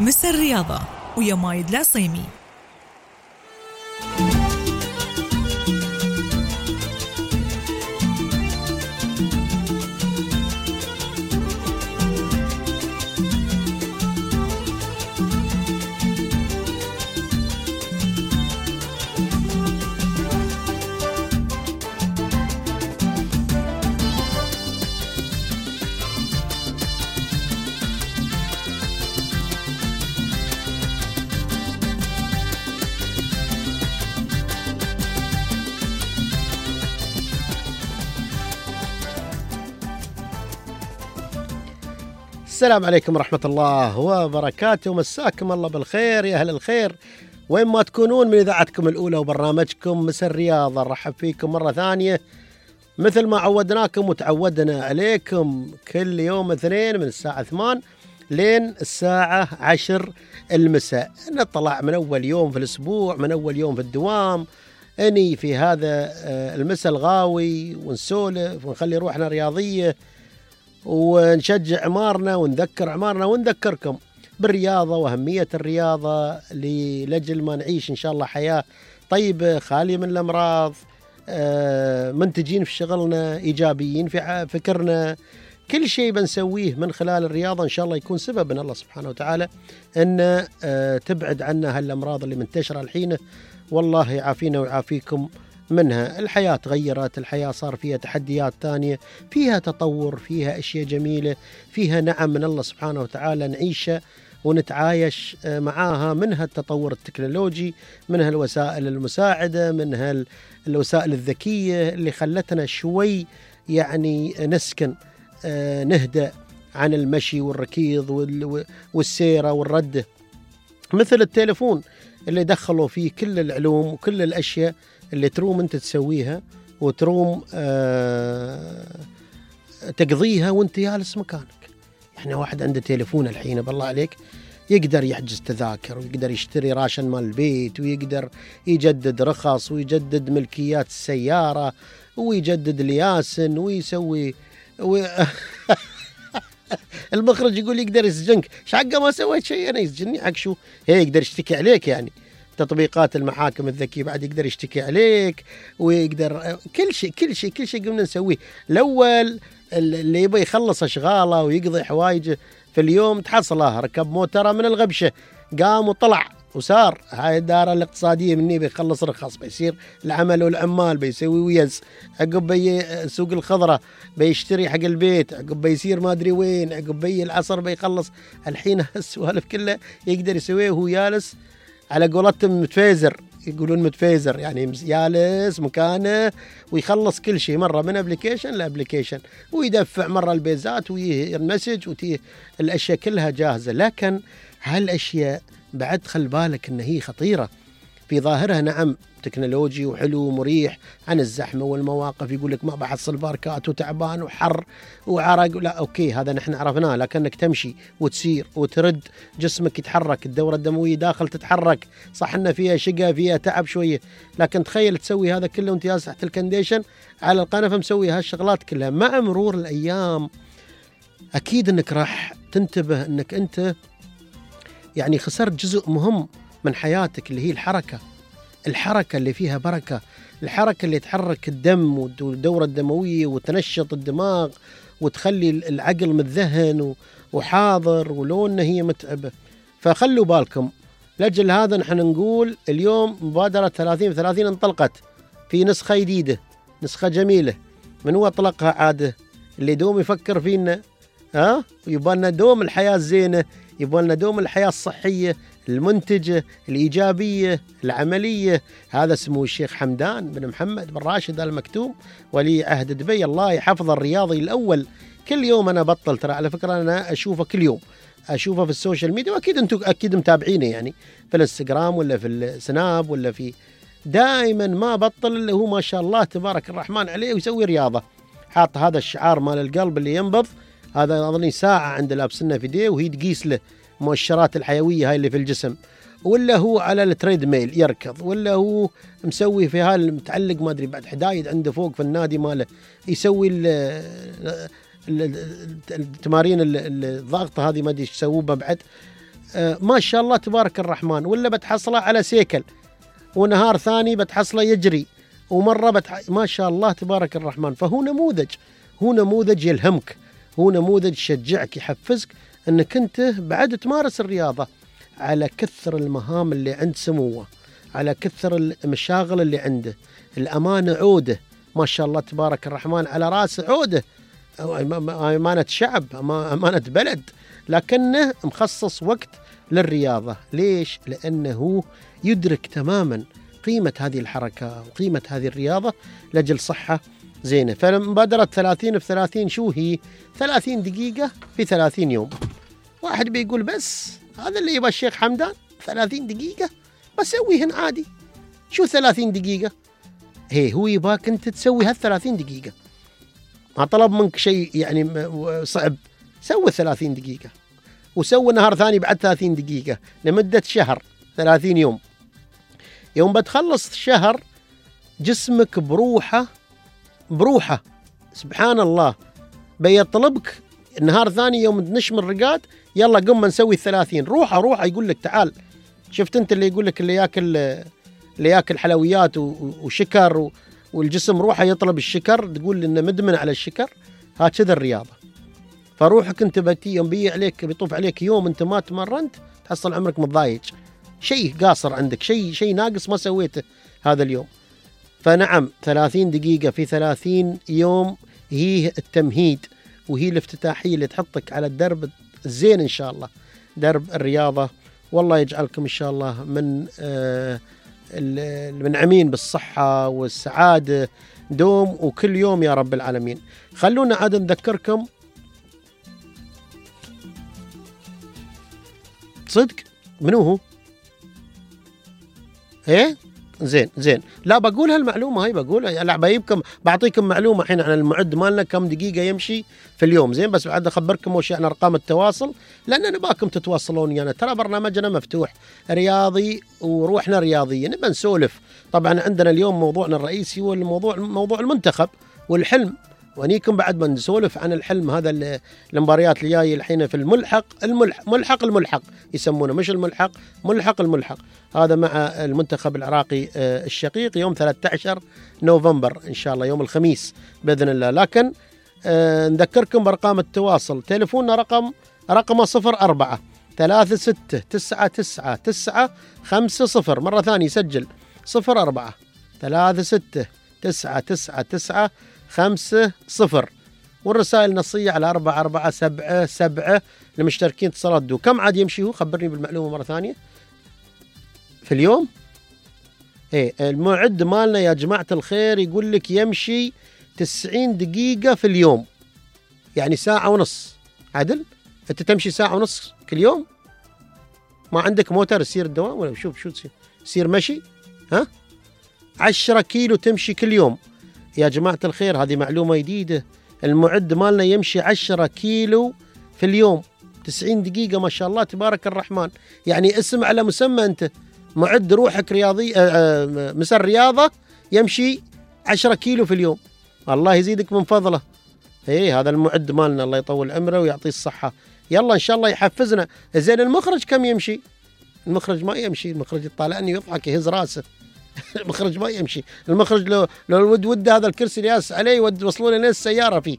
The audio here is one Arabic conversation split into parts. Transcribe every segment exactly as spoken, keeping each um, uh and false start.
مس الرياضة ويا مايد العصيمي. السلام عليكم ورحمة الله وبركاته، مساكم الله بالخير يا أهل الخير وين ما تكونون من إذاعتكم الأولى وبرنامجكم مس الرياضة. نرحب فيكم مرة ثانية مثل ما عودناكم وتعودنا عليكم كل يوم اثنين من الساعة ثمان لين الساعة عشر المساء. نطلع من أول يوم في الأسبوع، من أول يوم في الدوام، أني في هذا المساء الغاوي ونسولف ونخلي روحنا رياضية ونشجع عمارنا ونذكر عمارنا ونذكركم بالرياضة وأهمية الرياضة لأجل ما نعيش إن شاء الله حياة طيبة خالية من الأمراض، منتجين في شغلنا، إيجابيين في فكرنا. كل شيء بنسويه من خلال الرياضة إن شاء الله يكون سبب من الله سبحانه وتعالى أن تبعد عنا هالأمراض اللي منتشرة الحين، والله يعافينا ويعافيكم منها. الحياة تغيرت، الحياة صار فيها تحديات تانية، فيها تطور، فيها أشياء جميلة، فيها نعم من الله سبحانه وتعالى نعيشها ونتعايش معاها، منها التطور التكنولوجي، منها الوسائل المساعدة، منها الوسائل الذكية اللي خلتنا شوي يعني نسكن نهدأ عن المشي والركيض والسيرة والردة، مثل التليفون اللي دخلوا فيه كل العلوم وكل الأشياء اللي تروم أنت تسويها وتروم آه تقضيها وانت جالس مكانك. يعني واحد عنده تليفون الحين بالله عليك يقدر يحجز تذاكر ويقدر يشتري راشن مال البيت ويقدر يجدد رخص ويجدد ملكيات السيارة ويجدد الياسن ويسوي و... المخرج يقول يقدر يسجنك، شحقه ما سويت شيء أنا يسجني حق شو؟ هي يقدر يشتكي عليك، يعني تطبيقات المحاكم الذكية بعد يقدر يشتكي عليك ويقدر كل شيء كل شيء كل شيء قمنا نسويه. الأول اللي يبغى يخلص أشغاله ويقضي حوايجه في اليوم تحصله ركب موتره من الغبشة قام وطلع وصار هاي الدارة الاقتصادية مني بيخلص رخص، بيصير العمل والعمال بيسوي ويز، عقب بي سوق الخضرة بيشتري حق البيت، عقب بيصير ما أدري وين، عقب بي العصر بيخلص. الحين السوالف كلها يقدر يسويه وهو جالس على قولتهم متفيزر، يقولون متفيزر يعني جالس مكانه ويخلص كل شيء مرة من ابليكيشن لابليكيشن ويدفع مرة البيزات ويرمسج وتيه الأشياء كلها جاهزة. لكن هالأشياء بعد خل بالك إن هي خطيرة في ظاهرها، نعم تكنولوجي وحلو ومريح عن الزحمة والمواقف، يقول لك ما بحصل باركات وتعبان وحر وعرق، لا أوكي هذا نحن عرفناه، لكنك تمشي وتسير وترد جسمك يتحرك، الدورة الدموية داخل تتحرك، صح إن فيها شقة فيها تعب شوية، لكن تخيل تسوي هذا كله وانت جالس تحت الكنديشن على القنفة مسوي هالشغلات كلها. مع مرور الأيام أكيد إنك راح تنتبه إنك أنت يعني خسرت جزء مهم من حياتك اللي هي الحركة، الحركة اللي فيها بركة، الحركة اللي تحرك الدم والدورة الدموية وتنشط الدماغ وتخلي العقل متذهن وحاضر ولو إن هي متعبة. فخلوا بالكم لأجل هذا نحن نقول اليوم مبادرة ثلاثين بثلاثين انطلقت في نسخة جديدة، نسخة جميلة. من هو أطلقها عاده؟ اللي دوم يفكر فينا، ها يبغى دوم الحياة الزينة، يبغى لنا دوم الحياة الصحية المنتجة الإيجابية العملية. هذا سمو الشيخ حمدان بن محمد بن راشد آل مكتوم ولي عهد دبي، الله يحفظ الرياضي الأول. كل يوم أنا بطل ترى على فكرة أنا أشوفه كل يوم، أشوفه في السوشيال ميديا، وأكيد أنتم أكيد متابعينه يعني في الانستغرام ولا في السناب ولا في، دائما ما بطل اللي هو ما شاء الله تبارك الرحمن عليه ويسوي رياضة، حاط هذا الشعار مال القلب اللي ينبض، هذا أظني ساعة عند لابسنا في ديه وهي تقيس له مؤشرات الحيوية هاي اللي في الجسم، ولا هو على التريد ميل يركض، ولا هو مسوي في هالمتعلق ما أدري بعد حدايد عنده فوق في النادي ماله يسوي التمارين الضغط هذه ما أدري يسووها بعد. آه ما شاء الله تبارك الرحمن، ولا بتحصله على سيكل، ونهار ثاني بتحصله يجري، ومرة بتح... ما شاء الله تبارك الرحمن. فهو نموذج، هو نموذج يلهمك، هو نموذج يشجعك يحفزك أنك أنت بعد تمارس الرياضة على كثر المهام اللي عند سموه، على كثر المشاغل اللي عنده. الأمانة عودة ما شاء الله تبارك الرحمن، على رأس عودة، أمانة شعب، أمانة بلد، لكنه مخصص وقت للرياضة. ليش؟ لأنه يدرك تماما قيمة هذه الحركة وقيمة هذه الرياضة لأجل صحة زينة. فمبادرة ثلاثين في ثلاثين شو هي؟ ثلاثين دقيقة في ثلاثين يوم. واحد بيقول بس هذا اللي يبغى الشيخ حمدان ثلاثين دقيقة بسويهن عادي، شو ثلاثين دقيقة؟ هي هو يباك أنت تسوي هالثلاثين دقيقة، ما طلب منك شيء يعني صعب. سوي ثلاثين دقيقة، وسوي نهار ثاني بعد ثلاثين دقيقة لمدة شهر، ثلاثين يوم. يوم بتخلص شهر جسمك بروحه بروحه سبحان الله بيطلبك النهار ثاني يوم نشم الرقاد، يلا قم نسوي الثلاثين. روحه روحه يقول لك تعال. شفت انت اللي يقول لك اللي ياكل اللي ياكل حلويات وشكر والجسم روحه يطلب الشكر، تقول انه مدمن على الشكر. هكذا الرياضه. فروحك انت بتي يوم بيجي عليك بيطوف عليك يوم انت ما تمرنت، تحصل عمرك متضايج، شيء قاصر عندك، شيء شيء ناقص ما سويته هذا اليوم. فنعم ثلاثين دقيقة في ثلاثين يوم هي التمهيد وهي الافتتاحية اللي تحطك على الدرب الزين إن شاء الله، درب الرياضة. والله يجعلكم إن شاء الله من آه المنعمين بالصحة والسعادة دوم وكل يوم يا رب العالمين. خلونا عاد نذكركم صدق منو هو؟ ايه زين زين لا بقول هالمعلومه، هاي بقولها. لا بجيبكم بعطيكم معلومه الحين عن المعد مالنا كم دقيقه يمشي في اليوم. زين بس بعد اخبركم اول شيء عن ارقام التواصل، لان نباكم تتواصلون ويانا. يعني ترى برنامجنا مفتوح رياضي وروحنا رياضيه، نبى نسولف. طبعا عندنا اليوم موضوعنا الرئيسي هو الموضوع موضوع المنتخب والحلم، ونيكم بعد ما نسولف عن الحلم. هذا المباريات اللي جايه الحين في الملحق الملحق ملحق الملحق يسمونه، مش الملحق ملحق الملحق. هذا مع المنتخب العراقي الشقيق يوم ثلاثة عشر نوفمبر إن شاء الله، يوم الخميس بإذن الله. لكن نذكركم بأرقام التواصل. تليفوننا رقم رقم صفر أربعة ثلاثة ستة تسعة تسعة تسعة خمسة صفر. مرة ثانية سجل صفر أربعة ثلاثة ستة تسعة تسعة تسعة خمسة صفر. والرسائل النصية على أربعة أربعة سبعة سبعة لمشتركين اتصالات دو. كم عاد يمشي هو؟ خبرني بالمعلومة مرة ثانية في اليوم. ايه المعد مالنا يا جماعة الخير يقول لك يمشي تسعين دقيقة في اليوم، يعني ساعة ونص. عدل انت تمشي ساعة ونص كل يوم؟ ما عندك موتر يصير الدوام ولا شوف شو تصير؟ يصير مشي؟ ها عشرة كيلو تمشي كل يوم يا جماعة الخير. هذه معلومة جديدة. المعد مالنا يمشي عشرة كيلو في اليوم، تسعين دقيقة ما شاء الله تبارك الرحمن. يعني اسم على مسمى أنت، معد روحك رياضي مسر رياضة يمشي عشرة كيلو في اليوم. الله يزيدك من فضله. ايه هذا المعد مالنا الله يطول عمره ويعطيه الصحة. يلا إن شاء الله يحفزنا. زين المخرج كم يمشي؟ المخرج ما يمشي، المخرج يطالعني ويضحك يهز راسه. المخرج ما يمشي. المخرج لو لو الود ود هذا الكرسي اللي ياس عليه يوصلون لين السيارة فيه.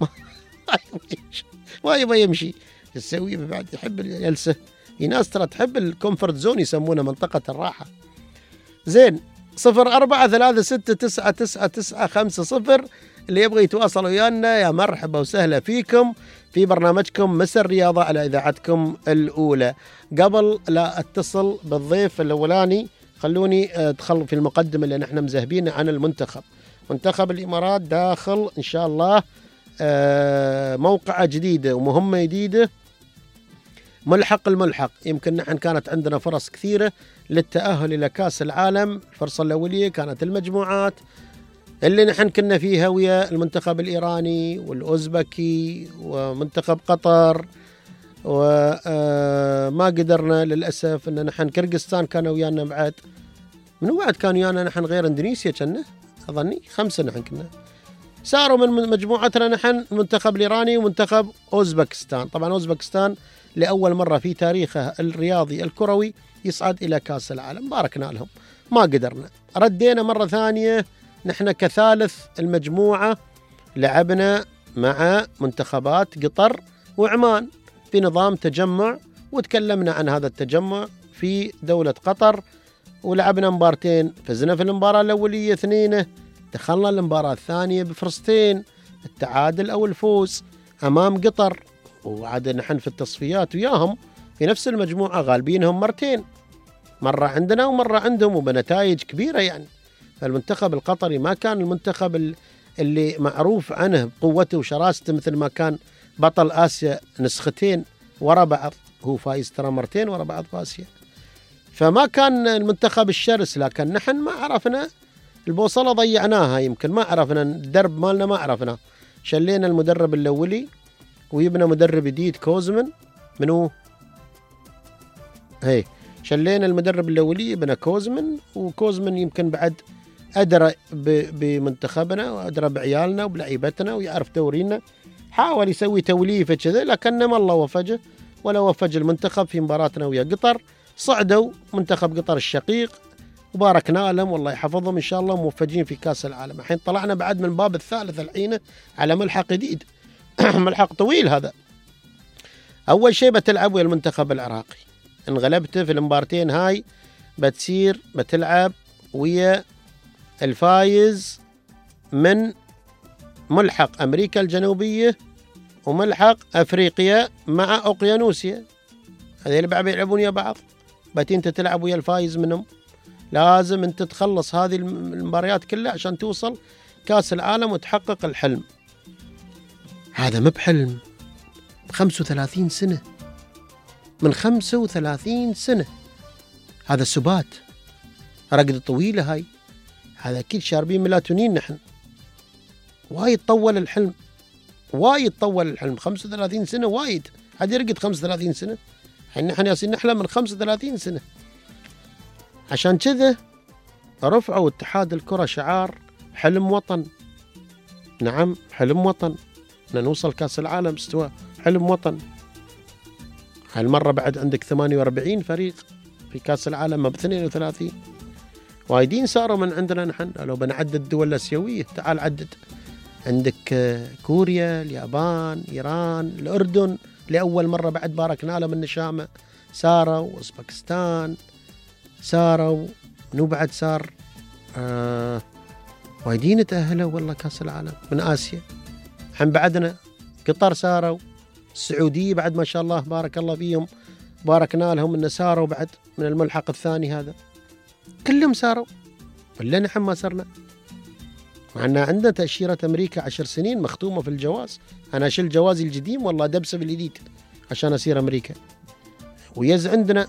ما يبغى يمشي. يسوي بعد يحب الجلسة. في ناس ترى تحب الكومفورت زون يسمونه منطقة الراحة. زين صفر أربعة ثلاثة ستة تسعة تسعة تسعة خمسة صفر. اللي يبغى يتواصل ويانا يا مرحبا وسهلا فيكم في برنامجكم مسا الرياضة على إذاعتكم الأولى. قبل لا أتصل بالضيف الأولاني خلوني أدخل في المقدمة اللي نحن مزهبين عن المنتخب. منتخب الإمارات داخل إن شاء الله موقعة جديدة ومهمة جديدة، ملحق الملحق. يمكن نحن كانت عندنا فرص كثيرة للتأهل إلى كأس العالم. الفرصة الأولية كانت المجموعات اللي نحن كنا فيها ويا المنتخب الإيراني والأوزبكي ومنتخب قطر، وما قدرنا للأسف أن نحن كرغستان كانوا ويانا بعد. من بعد كانوا ويانا نحن غير إندونيسيا كنا أظني خمسة نحن كنا صاروا من مجموعتنا نحن المنتخب الإيراني ومنتخب أوزبكستان. طبعا أوزبكستان لأول مرة في تاريخه الرياضي الكروي يصعد إلى كأس العالم، باركنا لهم، ما قدرنا. ردينا مرة ثانية نحن كثالث المجموعة، لعبنا مع منتخبات قطر وعمان في نظام تجمع، وتكلمنا عن هذا التجمع في دولة قطر، ولعبنا مبارتين، فزنا في المباراة الأولية اثنين، دخلنا المباراة الثانية بفرصتين، التعادل أو الفوز أمام قطر، وعاد نحن في التصفيات وياهم في نفس المجموعة غالبينهم مرتين، مرة عندنا ومرة عندهم، وبنتائج كبيرة يعني. فالمنتخب القطري ما كان المنتخب اللي معروف عنه بقوته وشراسته، مثل ما كان بطل آسيا نسختين ورا بعض، هو فايز ترى مرتين ورا بعض في آسيا، فما كان المنتخب الشرس. لكن نحن ما عرفنا البوصلة، ضيعناها، يمكن ما عرفنا الدرب مالنا، ما عرفنا. شلينا المدرب الأولي ويبنى مدرب جديد كوزمن، منو هي شلينا المدرب الأولي يبنى كوزمن، وكوزمن يمكن بعد أدرى بمنتخبنا وأدرى بعيالنا وبلعيبتنا ويعرف دورينا، حاول يسوي توليفة كذا، لكن ما الله وفجه ولا وفج المنتخب في مباراتنا ويا قطر. صعدوا منتخب قطر الشقيق وباركنا لهم والله يحفظهم إن شاء الله، موفجين في كأس العالم. الحين طلعنا بعد من الباب الثالث الحين على ملحق جديد ملحق طويل هذا. أول شيء بتلعب ويا المنتخب العراقي، انغلبته في المبارتين هاي، بتصير بتلعب ويا الفايز من ملحق أمريكا الجنوبية وملحق أفريقيا مع أوقيانوسيا، هذول بعد يلعبون يا بعض، باتين انت تلعب ويا الفايز منهم. لازم انت تخلص هذه المباريات كلها عشان توصل كأس العالم وتحقق الحلم. هذا مو بحلم، بخمسة وثلاثين سنة، من خمسة وثلاثين سنة، هذا سبات، رقدة طويلة هاي، هذا أكيد شاربين ميلاتونين نحن. وايد طول الحلم، وايد طول الحلم، خمسة وثلاثين سنة وايد، حد يرقد خمسة وثلاثين سنة؟ الحين نحن ياسين نحلم من خمسة وثلاثين سنة. عشان كذا رفعوا اتحاد الكرة شعار حلم وطن. نعم حلم وطن، أن نوصل كأس العالم استواء، حلم وطن. هالمرة بعد عندك ثمانية وأربعين فريق في كأس العالم، ما باثنين وثلاثين، وايدين صاروا من عندنا نحن. لو بنعدد الدول الآسيوية تعال عدد، عندك كوريا، اليابان، إيران، الأردن، لأول مرة بعد باركنا لهم النشامة ساروا، أوزبكستان ساروا، منو بعد سار؟ آه وايدين تأهلوا والله كأس العالم من آسيا. حن بعدنا قطر ساروا، السعودية بعد ما شاء الله بارك الله فيهم، باركنا لهم إن ساروا بعد من الملحق الثاني هذا، كلهم ساروا، ولا نحن ما سرنا؟ معنا عندنا تأشيرة أمريكا عشر سنين مختومة في الجواز، أنا أشيل جوازي القديم والله دبسه بالجديد عشان أصير أمريكا. ويز عندنا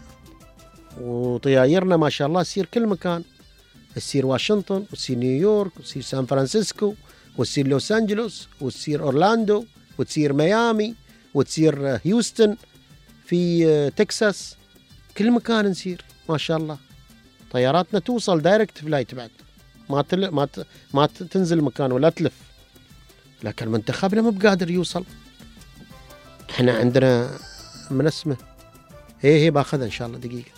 وطيايرنا ما شاء الله تصير كل مكان، تصير واشنطن وتصير نيويورك وتصير سان فرانسيسكو وتصير لوس أنجلوس وتصير أورلاندو وتصير ميامي وتصير هيوستن في تكساس، كل مكان نسير ما شاء الله. طياراتنا توصل دايركت فلايت بعد، ما تل... ما ت... ما تنزل مكان ولا تلف. لكن منتخبنا مو بقادر يوصل. احنا عندنا من اسمه هي هي باخذها ان شاء الله دقيقة.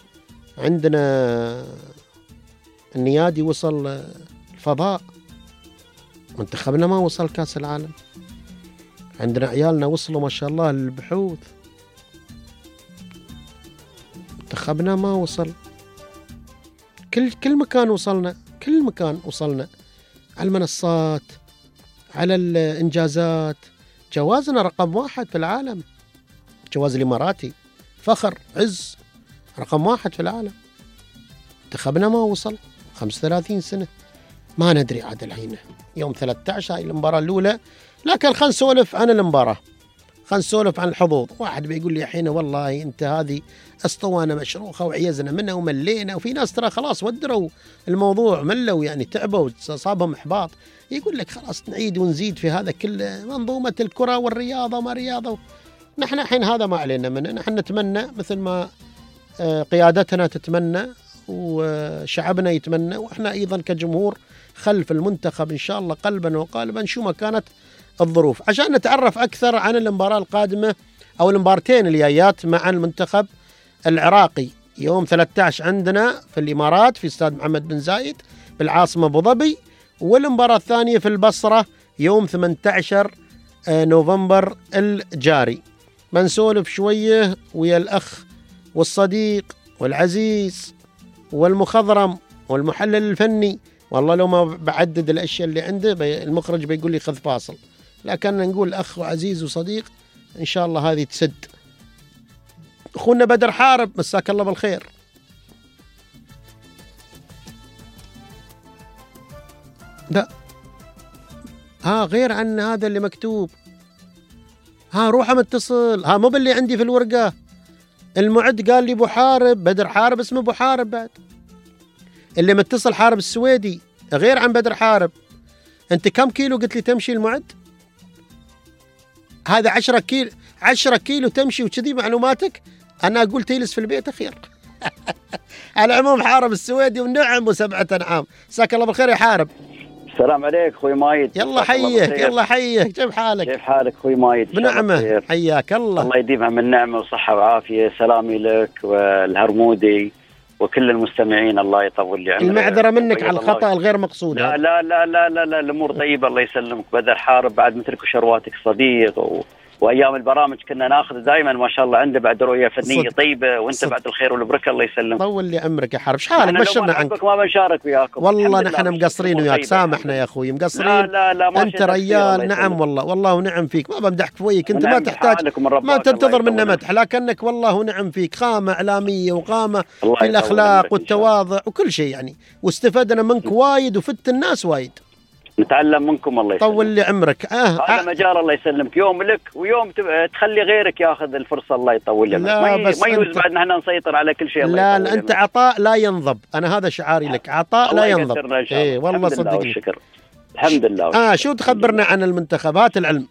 عندنا النيادي وصل الفضاء، منتخبنا ما وصل كأس العالم. عندنا عيالنا وصلوا ما شاء الله للبحوث، منتخبنا ما وصل. كل كل مكان وصلنا، كل مكان وصلنا، على المنصات، على الإنجازات. جوازنا رقم واحد في العالم، جواز الإماراتي فخر عز، رقم واحد في العالم. منتخبنا ما وصل خمسة وثلاثين سنة، ما ندري عاد الحين يوم ثلاثة عشر هاي المباراة الأولى. لكن خلينا نسولف عن المباراة، خلينا نسولف عن الحظوظ. واحد بيقول لي الحين والله انت هذه اسطوانة مشروخة وعيزنا منها وملينا، وفي ناس ترى خلاص ودروا الموضوع، ملوا يعني تعبوا صابهم احباط، يقول لك خلاص نعيد ونزيد في هذا كل منظومة الكرة والرياضة ما رياضة. نحن الحين هذا ما علينا منه، نحن نتمنى مثل ما قيادتنا تتمنى وشعبنا يتمنى، وإحنا أيضا كجمهور خلف المنتخب إن شاء الله قلبا وقالبا شو ما كانت الظروف، عشان نتعرف أكثر عن المباراة القادمة أو المبارتين الجايات مع المنتخب العراقي. يوم ثلاثة عشر عندنا في الإمارات في استاد محمد بن زايد بالعاصمة أبو ظبي، والمباراة الثانية في البصرة يوم ثمانية عشر نوفمبر الجاري. بنسولف شوية ويا الأخ والصديق والعزيز والمخضرم والمحلل الفني. والله لو ما بعدد الأشياء اللي عنده المخرج بيقول لي خذ فاصل، لكن نقول أخ وعزيز وصديق إن شاء الله هذه تسد. أخونا بدر حارب مساك الله بالخير. لا ها غير عن هذا اللي مكتوب، ها روح متصل، ها مو باللي عندي في الورقة. المعد قال لي ابو حارب، بدر حارب اسمه ابو حارب بعد. اللي متصل حارب السويدي غير عن بدر حارب. انت كم كيلو قلت لي تمشي المعد؟ هذا عشرة كيلو، عشرة كيلو تمشي وكذي معلوماتك؟ انا اقول تجلس في البيت اخير. على العموم حارب السويدي ونعم وسبعة انعام. مساك الله بالخير يا حارب. السلام عليك اخوي مايد. يلا حيك يلا حيك، كيف حالك؟ كيف حالك اخوي مايد؟ بنعمه حياك الله. الله يديمها من نعمه وصحه وعافيه. سلامي لك والهرمودي وكل المستمعين، الله يطول لي عمرك. المعذره منك على الخطا الغير مقصود. لا لا لا لا لا, لا الامور طيبه الله يسلمك. بدر حارب بعد مثلك وشرواتك صديق، و... وايام البرامج كنا ناخذ دائما ما شاء الله عنده بعد رؤيه فنيه صدق. طيبه وانت صدق. بعد الخير والبركه الله يسلمك. طول لي عمرك يا حرب. ايش حالك؟ بشرنا عنك. ما بنشارك وياكم والله نحن مقصرين وياك، سامحنا يا اخوي مقصرين. لا لا لا ما انت ريال. نعم والله والله ونعم فيك، ما بمدحك فيك انت، ما تحتاج ما تنتظر منا مدح، لكنك والله ونعم فيك قامه اعلاميه وقامه في الاخلاق والتواضع وكل شيء يعني، واستفدنا منك وايد وفدت الناس وايد. نتعلم منكم الله يسلمك. طول لي عمرك. آه هذا آه مجال الله يسلمك، يوم لك ويوم تخلي غيرك ياخذ الفرصه الله يطول لي عمرك. ما يجوز بعد نحن نسيطر على كل شيء. لا لا انت عطاء لا ينضب، انا هذا شعاري لك، عطاء لا ينضب. اي والله صدقني. الحمد لله. اه شو تخبرنا عن المنتخبات العلم؟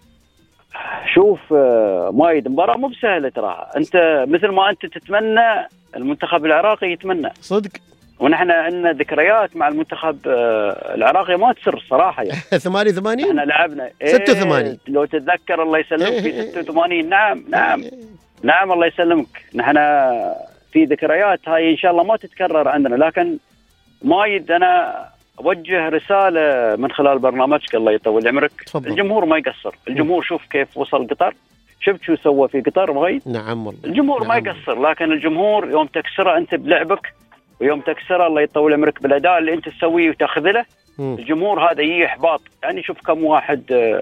شوف مايد، مباراه مو بسهله تراها. انت مثل ما انت تتمنى المنتخب العراقي يتمنى صدق، ونحن عندنا ذكريات مع المنتخب العراقي ما تسر صراحه يعني. ثمانية وثمانين احنا لعبنا ستة وثمانين إيه لو تتذكر الله يسلمك في ستة وثمانين. نعم نعم نعم الله يسلمك. نحن في ذكريات هاي ان شاء الله ما تتكرر عندنا، لكن مايد انا اوجه رساله من خلال برنامجك الله يطول عمرك. تفضل. الجمهور ما يقصر، الجمهور شوف كيف وصل قطر، شفت شو سوى في قطر مايد. نعم والله الجمهور نعم. ما يقصر، لكن الجمهور يوم تكسره انت بلعبك ويوم تكسره الله يطول عمرك بالاداء اللي انت تسويه وتاخذله، الجمهور هذا يجي احباط. يعني شوف كم واحد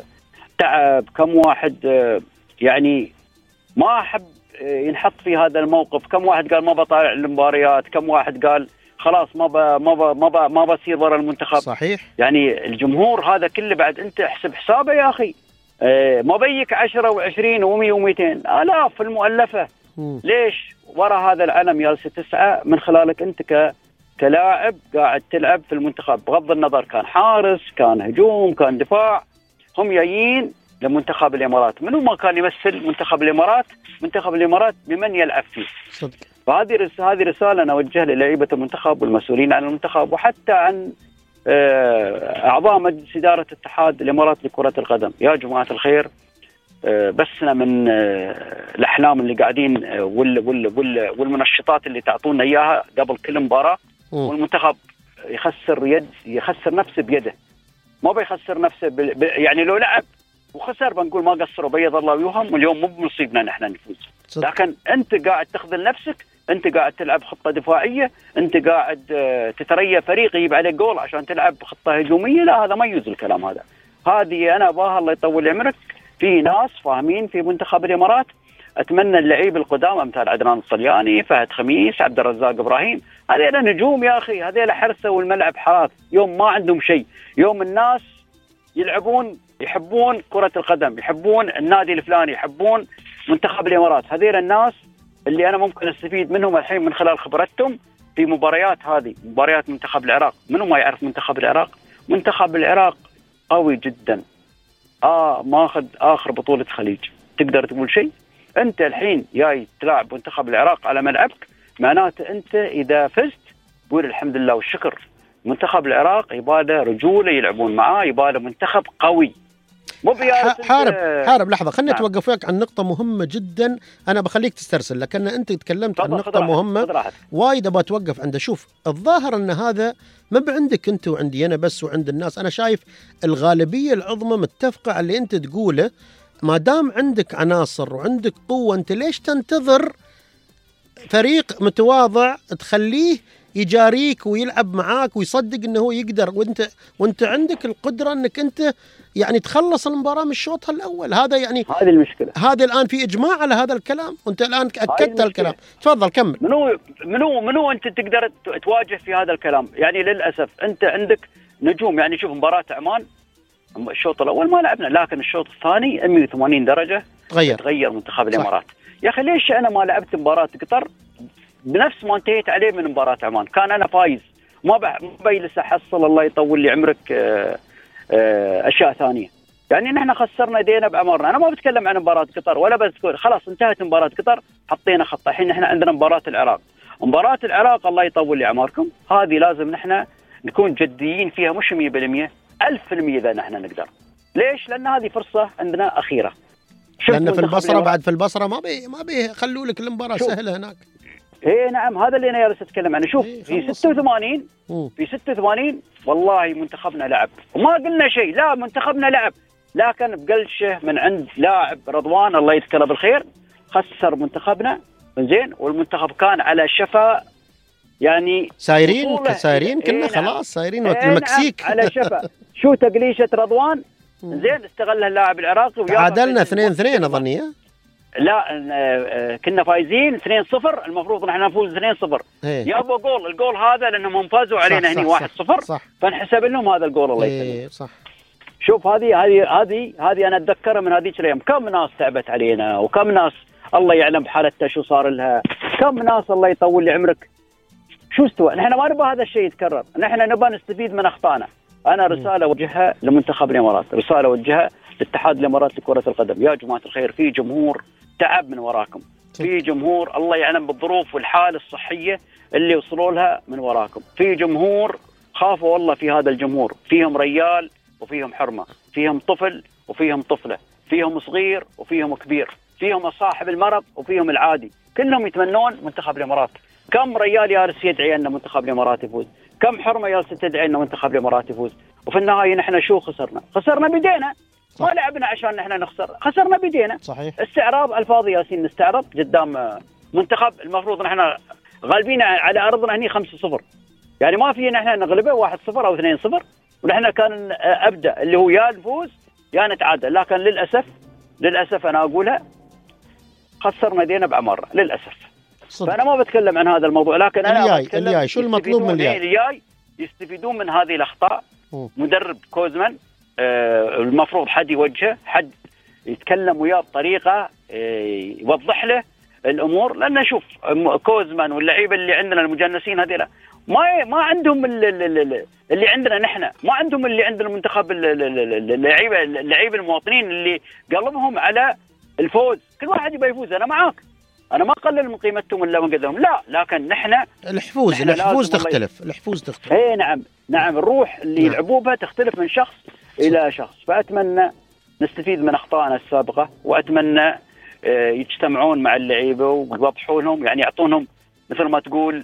تعب، كم واحد يعني ما احب ينحط في هذا الموقف، كم واحد قال ما بطالع المباريات، كم واحد قال خلاص ما ب ما ب ما ب ما بصير ورا المنتخب. صحيح. يعني الجمهور هذا كله بعد انت احسب حسابه يا اخي. ما بيك عشرة وعشرين ومية ومئتين آلاف المؤلفة. م. ليش ورا هذا العلم جالسة تسعى من خلالك أنت ك كلاعب قاعد تلعب في المنتخب، بغض النظر كان حارس كان هجوم كان دفاع، هم جايين لمنتخب الإمارات. منو ما كان يمثل منتخب الإمارات؟ منتخب الإمارات بمن يلعب فيه. صدق. فهذه رس... هذه رسالة أنا أوجهها للاعيبة المنتخب والمسؤولين عن المنتخب، وحتى عن أعضاء مجلس إدارة اتحاد الإمارات لكرة القدم. يا جماعة الخير، بسنا من الأحلام اللي قاعدين وال وال وال والمنشطات اللي تعطونا إياها قبل كل مباراة، والمنتخب يخسر يد يخسر نفسه بيده، ما بيخسر نفسه ب... ب... يعني لو لعب وخسر بنقول ما قصروا بيض الله ويوهم، واليوم مو بنصيبنا نحن نفوز. لكن أنت قاعد تخذل نفسك، أنت قاعد تلعب خطة دفاعية، أنت قاعد تتريى فريق يجيب عليك جول عشان تلعب خطة هجومية. لا هذا ما يجوز الكلام هذا. هذه أنا أباها الله يطول عمرك في ناس فاهمين في منتخب الإمارات. أتمنى اللعيب القدامى مثل عدنان الصلياني، فهد خميس، عبد الرزاق إبراهيم، هذول نجوم يا أخي، هذول حرسة والملعب حراس. يوم ما عندهم شيء، يوم الناس يلعبون يحبون كرة القدم، يحبون النادي الفلاني، يحبون منتخب الإمارات. هذول الناس اللي أنا ممكن أستفيد منهم الحين من خلال خبرتهم في مباريات هذه، مباريات منتخب العراق. منو ما يعرف منتخب العراق؟ منتخب العراق قوي جدا. آه ماخذ آخر بطولة خليج، تقدر تقول شيء؟ أنت الحين جاي تلعب منتخب العراق على ملعبك، معناته أنت إذا فزت بقول الحمد لله والشكر. منتخب العراق يباله رجوله يلعبون معاه، يباله منتخب قوي. مو حارب حارب لحظه، خليني نعم. اتوقف وياك عن نقطه مهمه جدا، انا بخليك تسترسل لكن انت تكلمت عن نقطه مهمه وايد ابغى اتوقف عنده. شوف الظاهر ان هذا ما بعندك انت وعندي انا بس وعند الناس، انا شايف الغالبيه العظمى متفقه على اللي انت تقوله. ما دام عندك عناصر وعندك قوه، انت ليش تنتظر فريق متواضع تخليه يجاريك ويلعب معاك ويصدق انه هو يقدر، وانت وانت عندك القدره انك انت يعني تخلص المباراه من شوطها الاول؟ هذا يعني هذه المشكله. هذا الان في اجماع على هذا الكلام، وانت الان اكدت الكلام. تفضل كمل. منو منو منو انت تقدر تواجه في هذا الكلام؟ يعني للاسف انت عندك نجوم. يعني شوف مباراه عمان الشوط الاول ما لعبنا، لكن الشوط الثاني مئة وثمانين درجه تغير تغير منتخب الامارات. يا اخي ليش انا ما لعبت مباراه قطر بنفس ما انتهيت عليه من مباراه عمان؟ كان انا فايز، ما بجلس احصل الله يطول لي عمرك آآ آآ اشياء ثانيه. يعني نحن خسرنا دينا بعمرنا. انا ما بتكلم عن مباراه قطر ولا بذكر، خلاص انتهت مباراه قطر، حطينا خط. الحين نحن عندنا مباراه العراق. مباراه العراق الله يطول لي عمركم، هذه لازم نحن نكون جديين فيها، مش مية بالمية، ألف بالمية اذا نحن نقدر. ليش؟ لان هذه فرصه عندنا اخيره. لان في البصره بعد في البصره ما بي ما بيخلوا لك المباراه سهله هناك. ايه نعم، هذا اللي انا جالس اتكلم عنه. شوف إيه في ستة وثمانين في ستة وثمانين والله منتخبنا لعب وما قلنا شيء، لا منتخبنا لعب، لكن بقلشه من عند لاعب رضوان الله يذكره بالخير خسر منتخبنا زين. والمنتخب كان على شفا، يعني سايرين سايرين كنا إيه خلاص سايرين وقت إيه المكسيك نعم على شفا. شو تقليشه رضوان زين استغلها اللاعب العراقي. تعادلنا اثنين اثنين اظني. لا كنا فايزين اثنين صفر، المفروض نحن نفوز اثنين صفر. يابا جول، الجول هذا لانهم هم فازوا علينا هني واحد صفر، فنحسب لهم هذا الجول الله يسلمك. صح. شوف هذه هذه هذه هذه انا اتذكرها من هذيك الايام، كم ناس تعبت علينا وكم ناس الله يعلم بحالتها شو صار لها، كم ناس الله يطول لي عمرك شو استوى. نحن ما نبغى هذا الشيء يتكرر، نحن نبغى نستفيد من اخطائنا. انا رساله اوجهها لمنتخب الامارات، رساله اوجهها لاتحاد الامارات لكره القدم. يا جماعه الخير، في جمهور تعب من وراكم، في جمهور الله يعلم بالظروف والحاله الصحيه اللي وصلوا لها من وراكم، في جمهور خافوا والله. في هذا الجمهور فيهم ريال وفيهم حرمه، فيهم طفل وفيهم طفله، فيهم صغير وفيهم كبير، فيهم صاحب المرض وفيهم العادي، كلهم يتمنون منتخب الامارات. كم ريال يارس يدعي ان منتخب الامارات يفوز، كم حرمه يارس تدعي ان منتخب الامارات يفوز، وفي النهايه نحن شو خسرنا؟ خسرنا بدينا. ما لعبنا عشان نحن نخسر، خسرنا بدينا. صحيح. استعراض الفاضي ياسين، نستعرض قدام منتخب المفروض نحن غالبين على ارضنا هني خمسة صفر، يعني ما في نحن نغلبه واحد صفر او اثنين صفر، ونحن كان ابدا اللي هو يا نفوز يا نتعادل. لكن للاسف للاسف انا اقولها خسرنا دينا بعمرنا للاسف. صدق. فانا ما بتكلم عن هذا الموضوع، لكن انا الياي بتكلم الياي شو المطلوب من الياي؟ الياي يستفيدون من هذه الاخطاء. م. مدرب كوزمان آه المفروض حد يوجهه، حد يتكلم وياه بطريقه آه يوضح له الامور. لان شوف كوزمان واللعيبه اللي عندنا المجنسين هذول ما ما عندهم اللي عندنا نحن، ما عندهم اللي عند المنتخب اللعيبه اللعيبه المواطنين اللي قلبهم على الفوز. كل واحد يبغى يفوز، انا معاك، انا ما اقلل من قيمتهم ولا من قدرهم، لا، لكن نحن الحفوز الحفوز تختلف الحفوز تختلف اي نعم نعم الروح اللي نعم. يلعبوا بها تختلف من شخص الى شخص. فاتمنى نستفيد من اخطائنا السابقه، واتمنى يجتمعون مع اللعيبه ويوضحوا لهم، يعني يعطونهم مثل ما تقول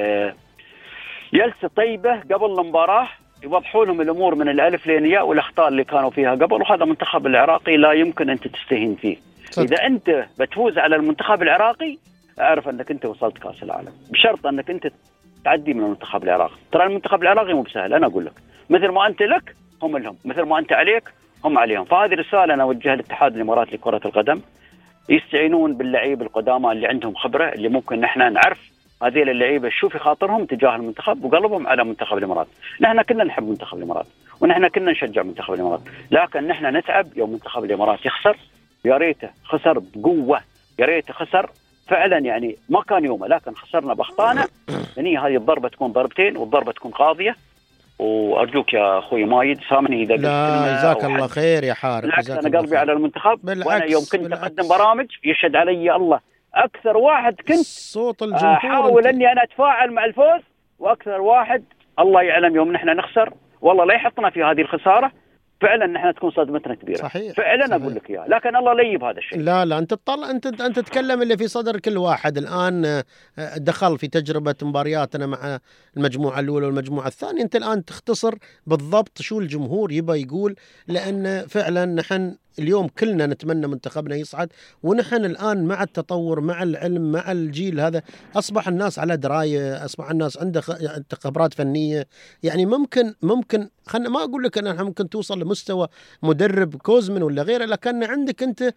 جلسه طيبه قبل المباراه، يوضحوا لهم الامور من الالف لين الياء والاخطاء اللي كانوا فيها قبل. وهذا المنتخب العراقي لا يمكن انت تستهين فيه. صدق. اذا انت بتفوز على المنتخب العراقي اعرف انك انت وصلت كاس العالم، بشرط انك انت تعدي من المنتخب العراقي. ترى المنتخب العراقي مو بسهل، انا اقول لك، مثل ما انت لك هم لهم، مثل ما انت عليك هم عليهم. فهذه رساله انا اوجهها لاتحاد الامارات لكره القدم، يستعينون باللعيبه القدامى اللي عندهم خبره، اللي ممكن نحن نعرف هذيل اللعيبه شو في خاطرهم تجاه المنتخب وقلبهم على منتخب الامارات. نحن كنا نحب منتخب الامارات ونحن كنا نشجع منتخب الامارات، لكن نحن نتعب يوم منتخب الامارات يخسر. يا ريته خسر بقوه، يا ريته خسر فعلا، يعني ما كان يومه، لكن خسرنا باخطائنا. يعني هذه الضربه تكون ضربتين والضربه تكون قاضيه. وارجوك يا اخوي مايد سامحني اذا قلت لا جزاك الله خير يا حارب. بالعكس انا قلبي على المنتخب، وانا يوم كنت اقدم برامج يشهد علي الله اكثر واحد كنت صوت الجمهور، احاول اني انا اتفاعل مع الفوز واكثر واحد الله يعلم يوم نحن نخسر والله لا يحطنا في هذه الخساره، فعلا نحن تكون صدمتنا كبيره. صحيح. فعلا صحيح. اقول لك اياها، لكن الله لا يجيب هذا الشيء. لا لا انت تطلع، انت انت تتكلم اللي في صدر كل واحد. الان دخل في تجربه مبارياتنا مع المجموعه الاولى والمجموعه الثانيه، انت الان تختصر بالضبط شو الجمهور يبى يقول، لان فعلا نحن اليوم كلنا نتمنى منتخبنا يصعد، ونحن الآن مع التطور مع العلم مع الجيل هذا أصبح الناس على دراية، أصبح الناس عنده خبرات فنية. يعني ممكن ممكن خلنا ما أقول لك أنها ممكن توصل لمستوى مدرب كوزمن ولا غيره، لكن عندك أنت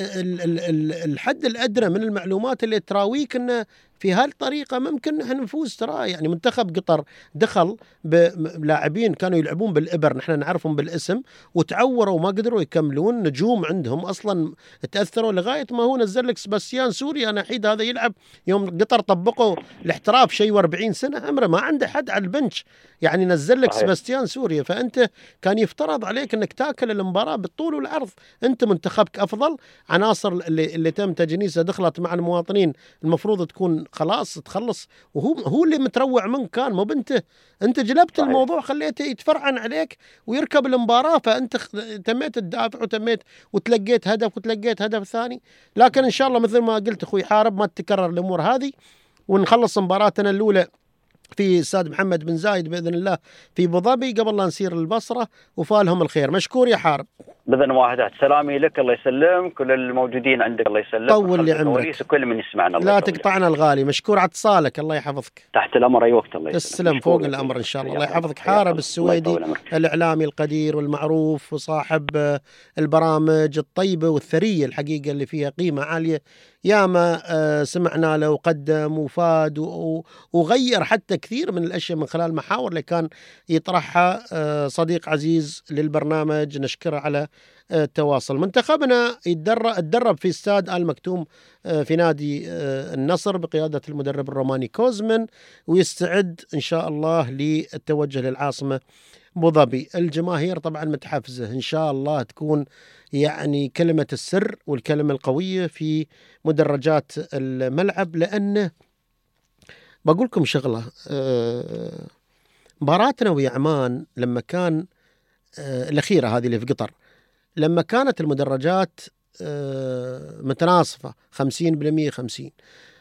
الحد الأدنى من المعلومات اللي تراويك أنه في هالطريقة ممكن نحن نفوز. ترى يعني منتخب قطر دخل بلاعبين كانوا يلعبون بالإبر، نحن نعرفهم بالاسم، وتعوروا وما قدروا يكملون، نجوم عندهم أصلا تأثروا لغاية ما هو نزل لك سباستيان سوري. أنا حيد هذا يلعب يوم قطر طبقوا الاحتراف شيء واربعين سنة عمره، ما عنده حد على البنش، يعني نزل لك سباستيان سوري. فأنت كان يفترض عليك أنك تاكل المباراة بالطول والعرض. أنت منتخبك أفضل، عناصر اللي, اللي تم تجنيسها دخلت مع المواطنين، المفروض تكون خلاص تخلص، وهو هو اللي متروع منك كان مو بنته. انت جلبت صحيح. الموضوع خليته يتفرعن عليك ويركب المباراة، فانت تميت الدافع وتميت وتلقيت هدف وتلقيت هدف ثاني. لكن ان شاء الله مثل ما قلت اخوي حارب ما تتكرر الامور هذه، ونخلص مباراتنا الاولى في استاد محمد بن زايد باذن الله في ابو ظبي قبل لا نسير البصره، وفالهم الخير. مشكور يا حارب. باذن واحد. سلامي لك، الله يسلم كل الموجودين عندك، الله يسلم. طول لي عمرك وكل من يسمعنا. لا تقطعنا الغالي. مشكور على اتصالك، الله يحفظك. تحت الامر اي وقت. الله يسلم. تسلم فوق الامر ان شاء الله. الله يحفظك. حارب السويدي الاعلامي القدير والمعروف وصاحب البرامج الطيبه والثريه الحقيقه اللي فيها قيمه عاليه، ياما سمعنا له وقدم وفاد وغير حتى كثير من الاشياء من خلال المحاور اللي كان يطرحها. صديق عزيز للبرنامج نشكره على التواصل. منتخبنا يتدرب اتدرب في استاد آل مكتوم في نادي النصر بقيادة المدرب الروماني كوزمن، ويستعد إن شاء الله للتوجه للعاصمة أبو ظبي. الجماهير طبعا متحفزة، إن شاء الله تكون يعني كلمة السر والكلمة القوية في مدرجات الملعب. لأنه بقول لكم شغلة، مباراتنا ويا عمان لما كان الأخيرة هذه اللي في قطر، لما كانت المدرجات متناصفة خمسين بالمئة خمسين،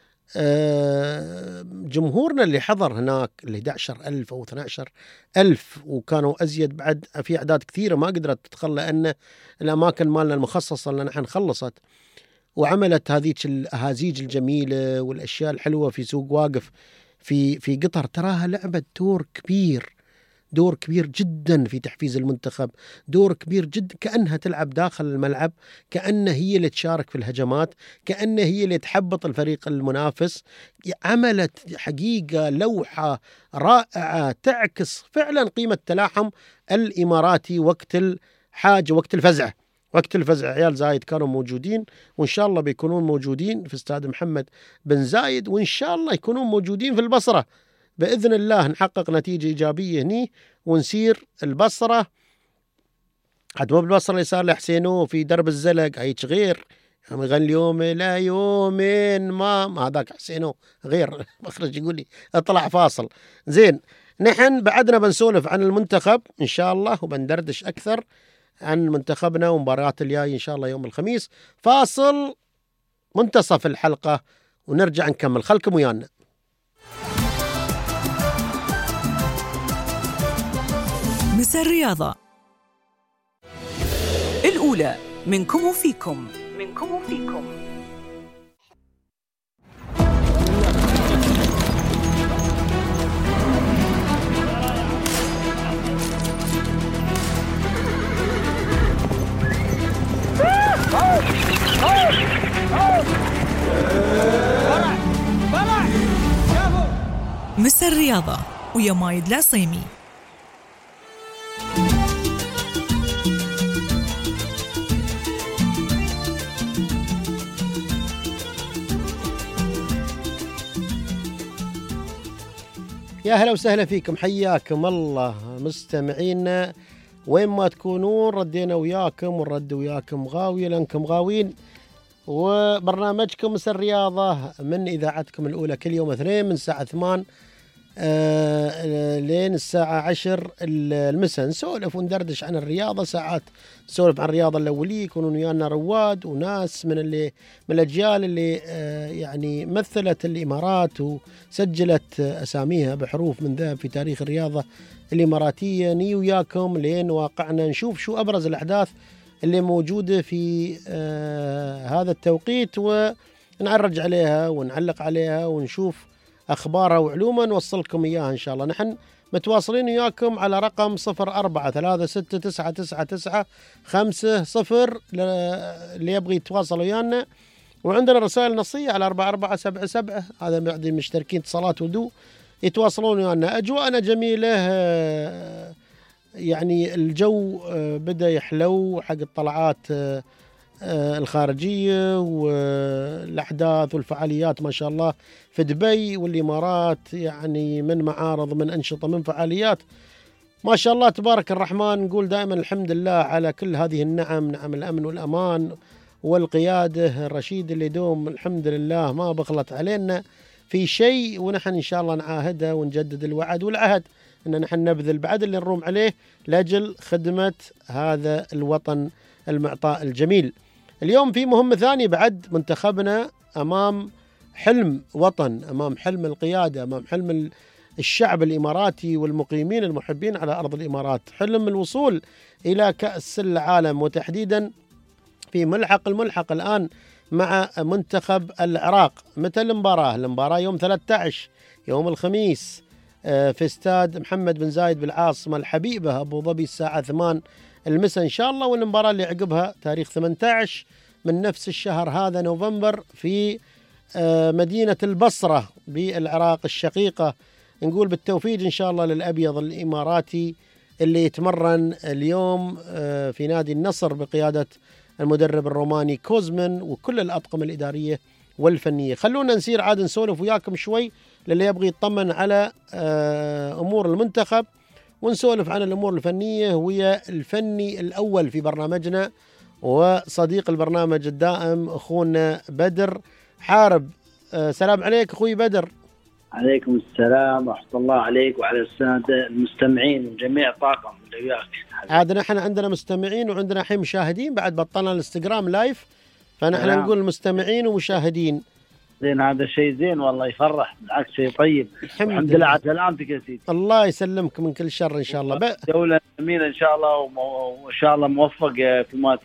جمهورنا اللي حضر هناك اللي أحد عشر ألف أو اثني عشر ألف، وكانوا أزيد بعد في أعداد كثيرة ما قدرت تدخل لأن الأماكن مالنا المخصصة لنا نحن خلصت، وعملت هذه الأهازيج الجميلة والأشياء الحلوة في سوق واقف في في قطر. تراها لعبة دور كبير، دور كبير جدا في تحفيز المنتخب، دور كبير جدا، كأنها تلعب داخل الملعب، كأنها هي اللي تشارك في الهجمات، كأنها هي اللي تحبط الفريق المنافس. عملت حقيقة لوحة رائعة تعكس فعلا قيمة تلاحم الإماراتي وقت الحاجة، وقت الفزع. وقت الفزع عيال زايد كانوا موجودين، وإن شاء الله بيكونون موجودين في استاد محمد بن زايد، وإن شاء الله يكونون موجودين في البصرة بإذن الله. نحقق نتيجة إيجابية هني ونسير البصرة. حتى مو بالبصرة اللي صار لحسينو في درب الزلق هيك غير، يعني غني يوم لا يومين ما هذاك حسينو غير. مخرج يقول لي اطلع فاصل. زين، نحن بعدنا بنسولف عن المنتخب إن شاء الله، وبندردش أكثر عن منتخبنا ومباريات الجاي إن شاء الله يوم الخميس. فاصل منتصف الحلقة ونرجع نكمل، خلكم ويانا. مس الرياضة الأولى منكم وفيكم، منكم وفيكم. مس الرياضة ويا مايد العصيمي. يا هلا وسهلا فيكم، حياكم الله مستمعينا وين ما تكونون. ردينا وياكم ونرد وياكم غاوية لأنكم غاوين، وبرنامجكم مس الرياضة من إذاعتكم الأولى كل يوم اثنين من الساعة ثمان آه لين الساعة عشر المساء نسولف وندردش عن الرياضة ساعات، نسولف عن الرياضة الأولية، يكونون ويانا رواد وناس من اللي من الأجيال اللي آه يعني مثلت الإمارات وسجلت أساميها بحروف من ذهب في تاريخ الرياضة الإماراتية. ني وياكم لين واقعنا نشوف شو أبرز الأحداث اللي موجودة في آه هذا التوقيت، ونعرج عليها ونعلق عليها ونشوف أخبارها وعلوما نوصلكم إياها إن شاء الله. نحن متواصلين وياكم على رقم صفر أربعة ثلاثة ستة تسعة تسعة تسعة خمسة صفر اللي يبغي يتواصل ويانا، وعندنا رسائل نصية على أربعة أربعة سبعة سبعة، هذا بعد المشتركين اتصالات ودو يتواصلون ويانا. أجواءنا جميلة، يعني الجو بدأ يحلو حق الطلعات الخارجية والأحداث والفعاليات ما شاء الله في دبي والإمارات، يعني من معارض من أنشطة من فعاليات ما شاء الله تبارك الرحمن. نقول دائما الحمد لله على كل هذه النعم، نعم الأمن والأمان والقيادة الرشيد اللي دوم الحمد لله ما بخلت علينا في شيء، ونحن إن شاء الله نعاهدها ونجدد الوعد والعهد أن نحن نبذل بعد اللي نروم عليه لأجل خدمة هذا الوطن المعطاء الجميل. اليوم في مهمة ثانية بعد، منتخبنا أمام حلم وطن، أمام حلم القيادة، أمام حلم الشعب الإماراتي والمقيمين المحبين على أرض الإمارات، حلم الوصول إلى كأس العالم، وتحديدا في ملحق الملحق الآن مع منتخب العراق. متى المباراة؟ المباراة يوم ثلاثة عشر يوم الخميس في استاد محمد بن زايد بالعاصمة الحبيبة أبو ظبي الساعة ثمانية المساء إن شاء الله. والمباراة اللي عقبها تاريخ ثمانية عشر من نفس الشهر هذا نوفمبر في مدينة البصرة بالعراق الشقيقة. نقول بالتوفيق إن شاء الله للأبيض الإماراتي اللي يتمرن اليوم في نادي النصر بقيادة المدرب الروماني كوزمن وكل الأطقم الإدارية والفنية. خلونا نسير عاد نسولف وياكم شوي للي يبغي يطمن على أمور المنتخب، ونسولف عن الأمور الفنية ويا الفني الأول في برنامجنا وصديق البرنامج الدائم أخونا بدر حارب. أه سلام عليك أخوي بدر. عليكم السلام ورحمة الله عليك وعلى السادة المستمعين وجميع طاقم اللي وياك. عاد نحن عندنا مستمعين وعندنا الحين مشاهدين، بعد بطلنا الانستغرام لايف فنحن نعم. نقول مستمعين ومشاهدين. زين، هذا شيء زين والله يفرح، بالعكس شيء طيب. الحمد لله على سلامتك يا سيدي. الله يسلمك من كل شر ان شاء الله. ب... دولة جميلة ان شاء الله، وان شاء الله موفق في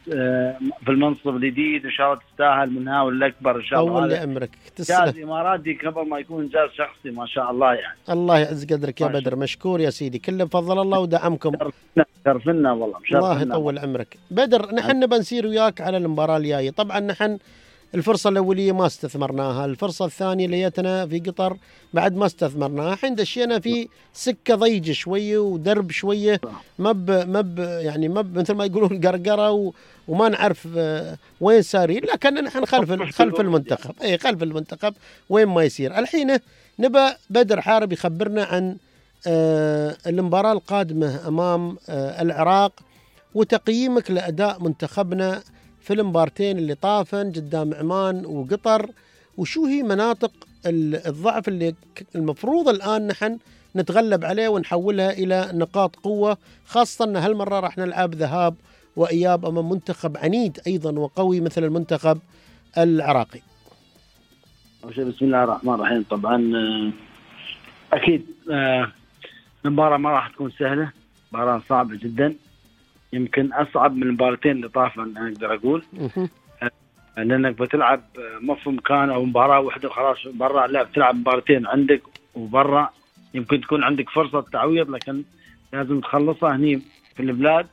في المنصب الجديد، وان شاء الله تستاهل من هاول الاكبر ان شاء الله. طول عمرك. انجاز اماراتي قبل ما يكون انجاز شخصي ما شاء الله يعني. الله يعز قدرك يا بدر، مشكور يا سيدي، كله بفضل الله ودعمكم. شرفنا والله، الله يطول عمرك. بدر نحن نبى نسير وياك على المباراة الجاية. طبعا نحن الفرصة الأولية ما استثمرناها، الفرصة الثانية ليتنا في قطر بعد ما استثمرناها، الحين دشينا في سكة ضيجة شوية ودرب شوية مب مب يعني مب مثل ما يقولون قرقرة و وما نعرف وين سارين، لكن نحن خلف خلف المنتخب، أي خلف المنتخب وين ما يصير. الحين نبى بدر حارب يخبرنا عن المباراة القادمة أمام العراق وتقييمك لأداء منتخبنا في المبارتين اللي طافن قدام عمان وقطر، وشو هي مناطق الضعف اللي المفروض الآن نحن نتغلب عليه ونحولها إلى نقاط قوة، خاصة أن هالمرة راح نلعب ذهاب وإياب أمام منتخب عنيد أيضا وقوي مثل المنتخب العراقي. بسم الله الرحمن الرحيم. طبعا أكيد المباراة ما راح تكون سهلة، مباراة صعبة جدا، يمكن أصعب من المباراتين اللي طافن أنا أقدر أقول، لأنك بتلعب ما في مكان أو مباراة واحدة وخلاص برا، لا بتلعب مباراتين عندك وبرا، يمكن تكون عندك فرصة تعويض لكن لازم تخلصها هني في البلاد.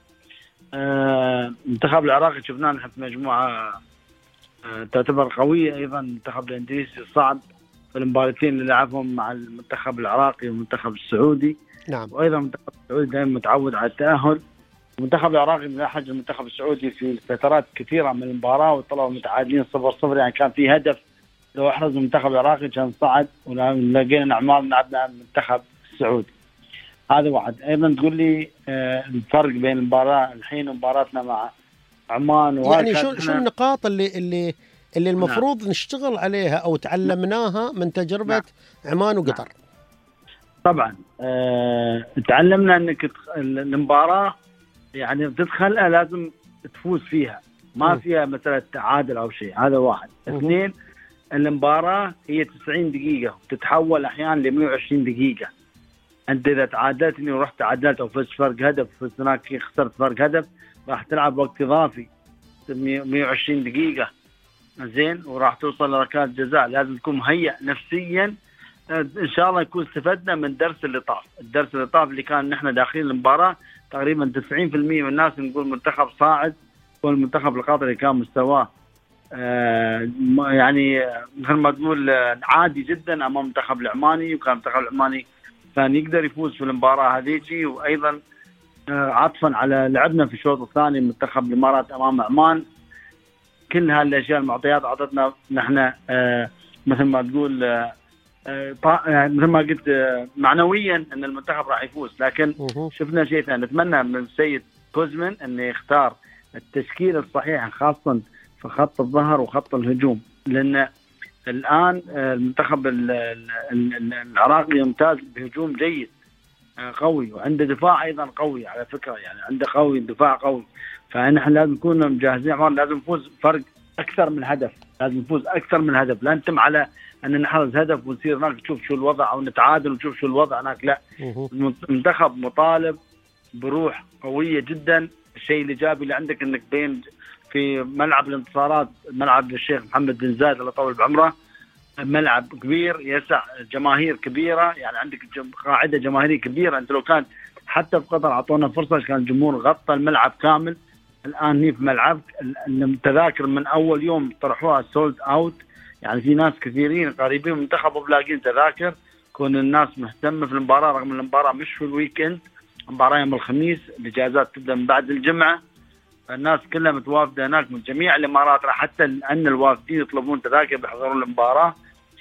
المنتخب العراقي شفناه نحن في مجموعة تعتبر قوية، أيضا المنتخب الإنجليزي صعب في المباراتين اللي لعبهم مع المنتخب العراقي والمنتخب السعودي. نعم. وأيضا المنتخب السعودي دائما متعود على التأهل. المنتخب العراقي ملاحظ المنتخب السعودي في فترات كثيرة من المباراة وطلعوا متعادلين صفر صفر، يعني كان في هدف لو أحرز المنتخب العراقي كان صعد، ولقينا أعمال لعبنا المنتخب السعودي. هذا واحد. أيضا تقول لي آه الفرق بين المباراة الحين ومباراتنا مع عمان، يعني شو شو النقاط اللي اللي اللي المفروض نعم. نشتغل عليها أو تعلمناها من تجربة نعم. عمان وقطر. طبعا أه تعلمنا انك المباراه يعني بتدخلها لازم تفوز فيها، ما فيها مساله تعادل او شيء. هذا واحد. اثنين، المباراه هي تسعين دقيقه وتتحول احيانا ل مئة وعشرين دقيقه. انت اذا تعادلتني ورحت تعادلت او فزت فرق هدف، فزت هناك خسرت فرق هدف، راح تلعب وقت اضافي مئة وعشرين دقيقه زين، وراح توصل لركلات جزاء. لازم تكون مهيئ نفسيا. ان شاء الله يكون استفدنا من درس اللي طاف. الدرس اللي طاف اللي كان نحن داخلين المباراه تقريبا تسعين بالمئة من الناس نقول منتخب صاعد، والمنتخب القطري كان مستواه آه يعني مثل ما تقول عادي جدا امام المنتخب العماني، وكان المنتخب العماني كان يقدر يفوز في المباراه هذيك. وايضا آه عطفا على لعبنا في الشوط الثاني منتخب الامارات امام عمان. كل هالاشياء المعطيات اعطتنا نحن آه مثل ما تقول آه يعني مثل ما قلت آه معنويا ان المنتخب راح يفوز. لكن شفنا شيء ثاني. نتمنى من السيد كوزمن انه يختار التشكيله الصحيحه خاصه في خط الظهر وخط الهجوم، لان الان المنتخب العراقي يمتاز بهجوم جيد قوي، وعنده دفاع ايضا قوي على فكره، يعني عنده قوي دفاع قوي. فنحن لازم نكون مجهزين، لازم نفوز فرق اكثر من هدف، لازم نفوز اكثر من هدف. لا نتم على ان نحرز هدف ونصير هناك نشوف شو الوضع، او نتعادل ونشوف شو الوضع هناك. لا، المنتخب مطالب بروح قويه جدا. الشيء الايجابي اللي عندك انك بين في ملعب الانتصارات، ملعب الشيخ محمد بن زايد الله يطول بعمره، ملعب كبير يسع جماهير كبيره، يعني عندك قاعده جماهيريه كبيره. انت لو كان حتى في قطر اعطونا فرصه كان الجمهور غطى الملعب كامل. الان هي في ملعبك، التذاكر من اول يوم طرحوها سولد اوت، يعني في ناس كثيرين قريبين من المنتخب وبلاقين تذاكر. كون الناس مهتمه في المباراه، رغم المباراه مش في الويكند، مباراه يوم الخميس، الاجازات تبدا من بعد الجمعه. الناس كلها متوافده هناك من جميع الامارات، حتى ان الوافدين يطلبون تذاكر بيحضرون المباراه.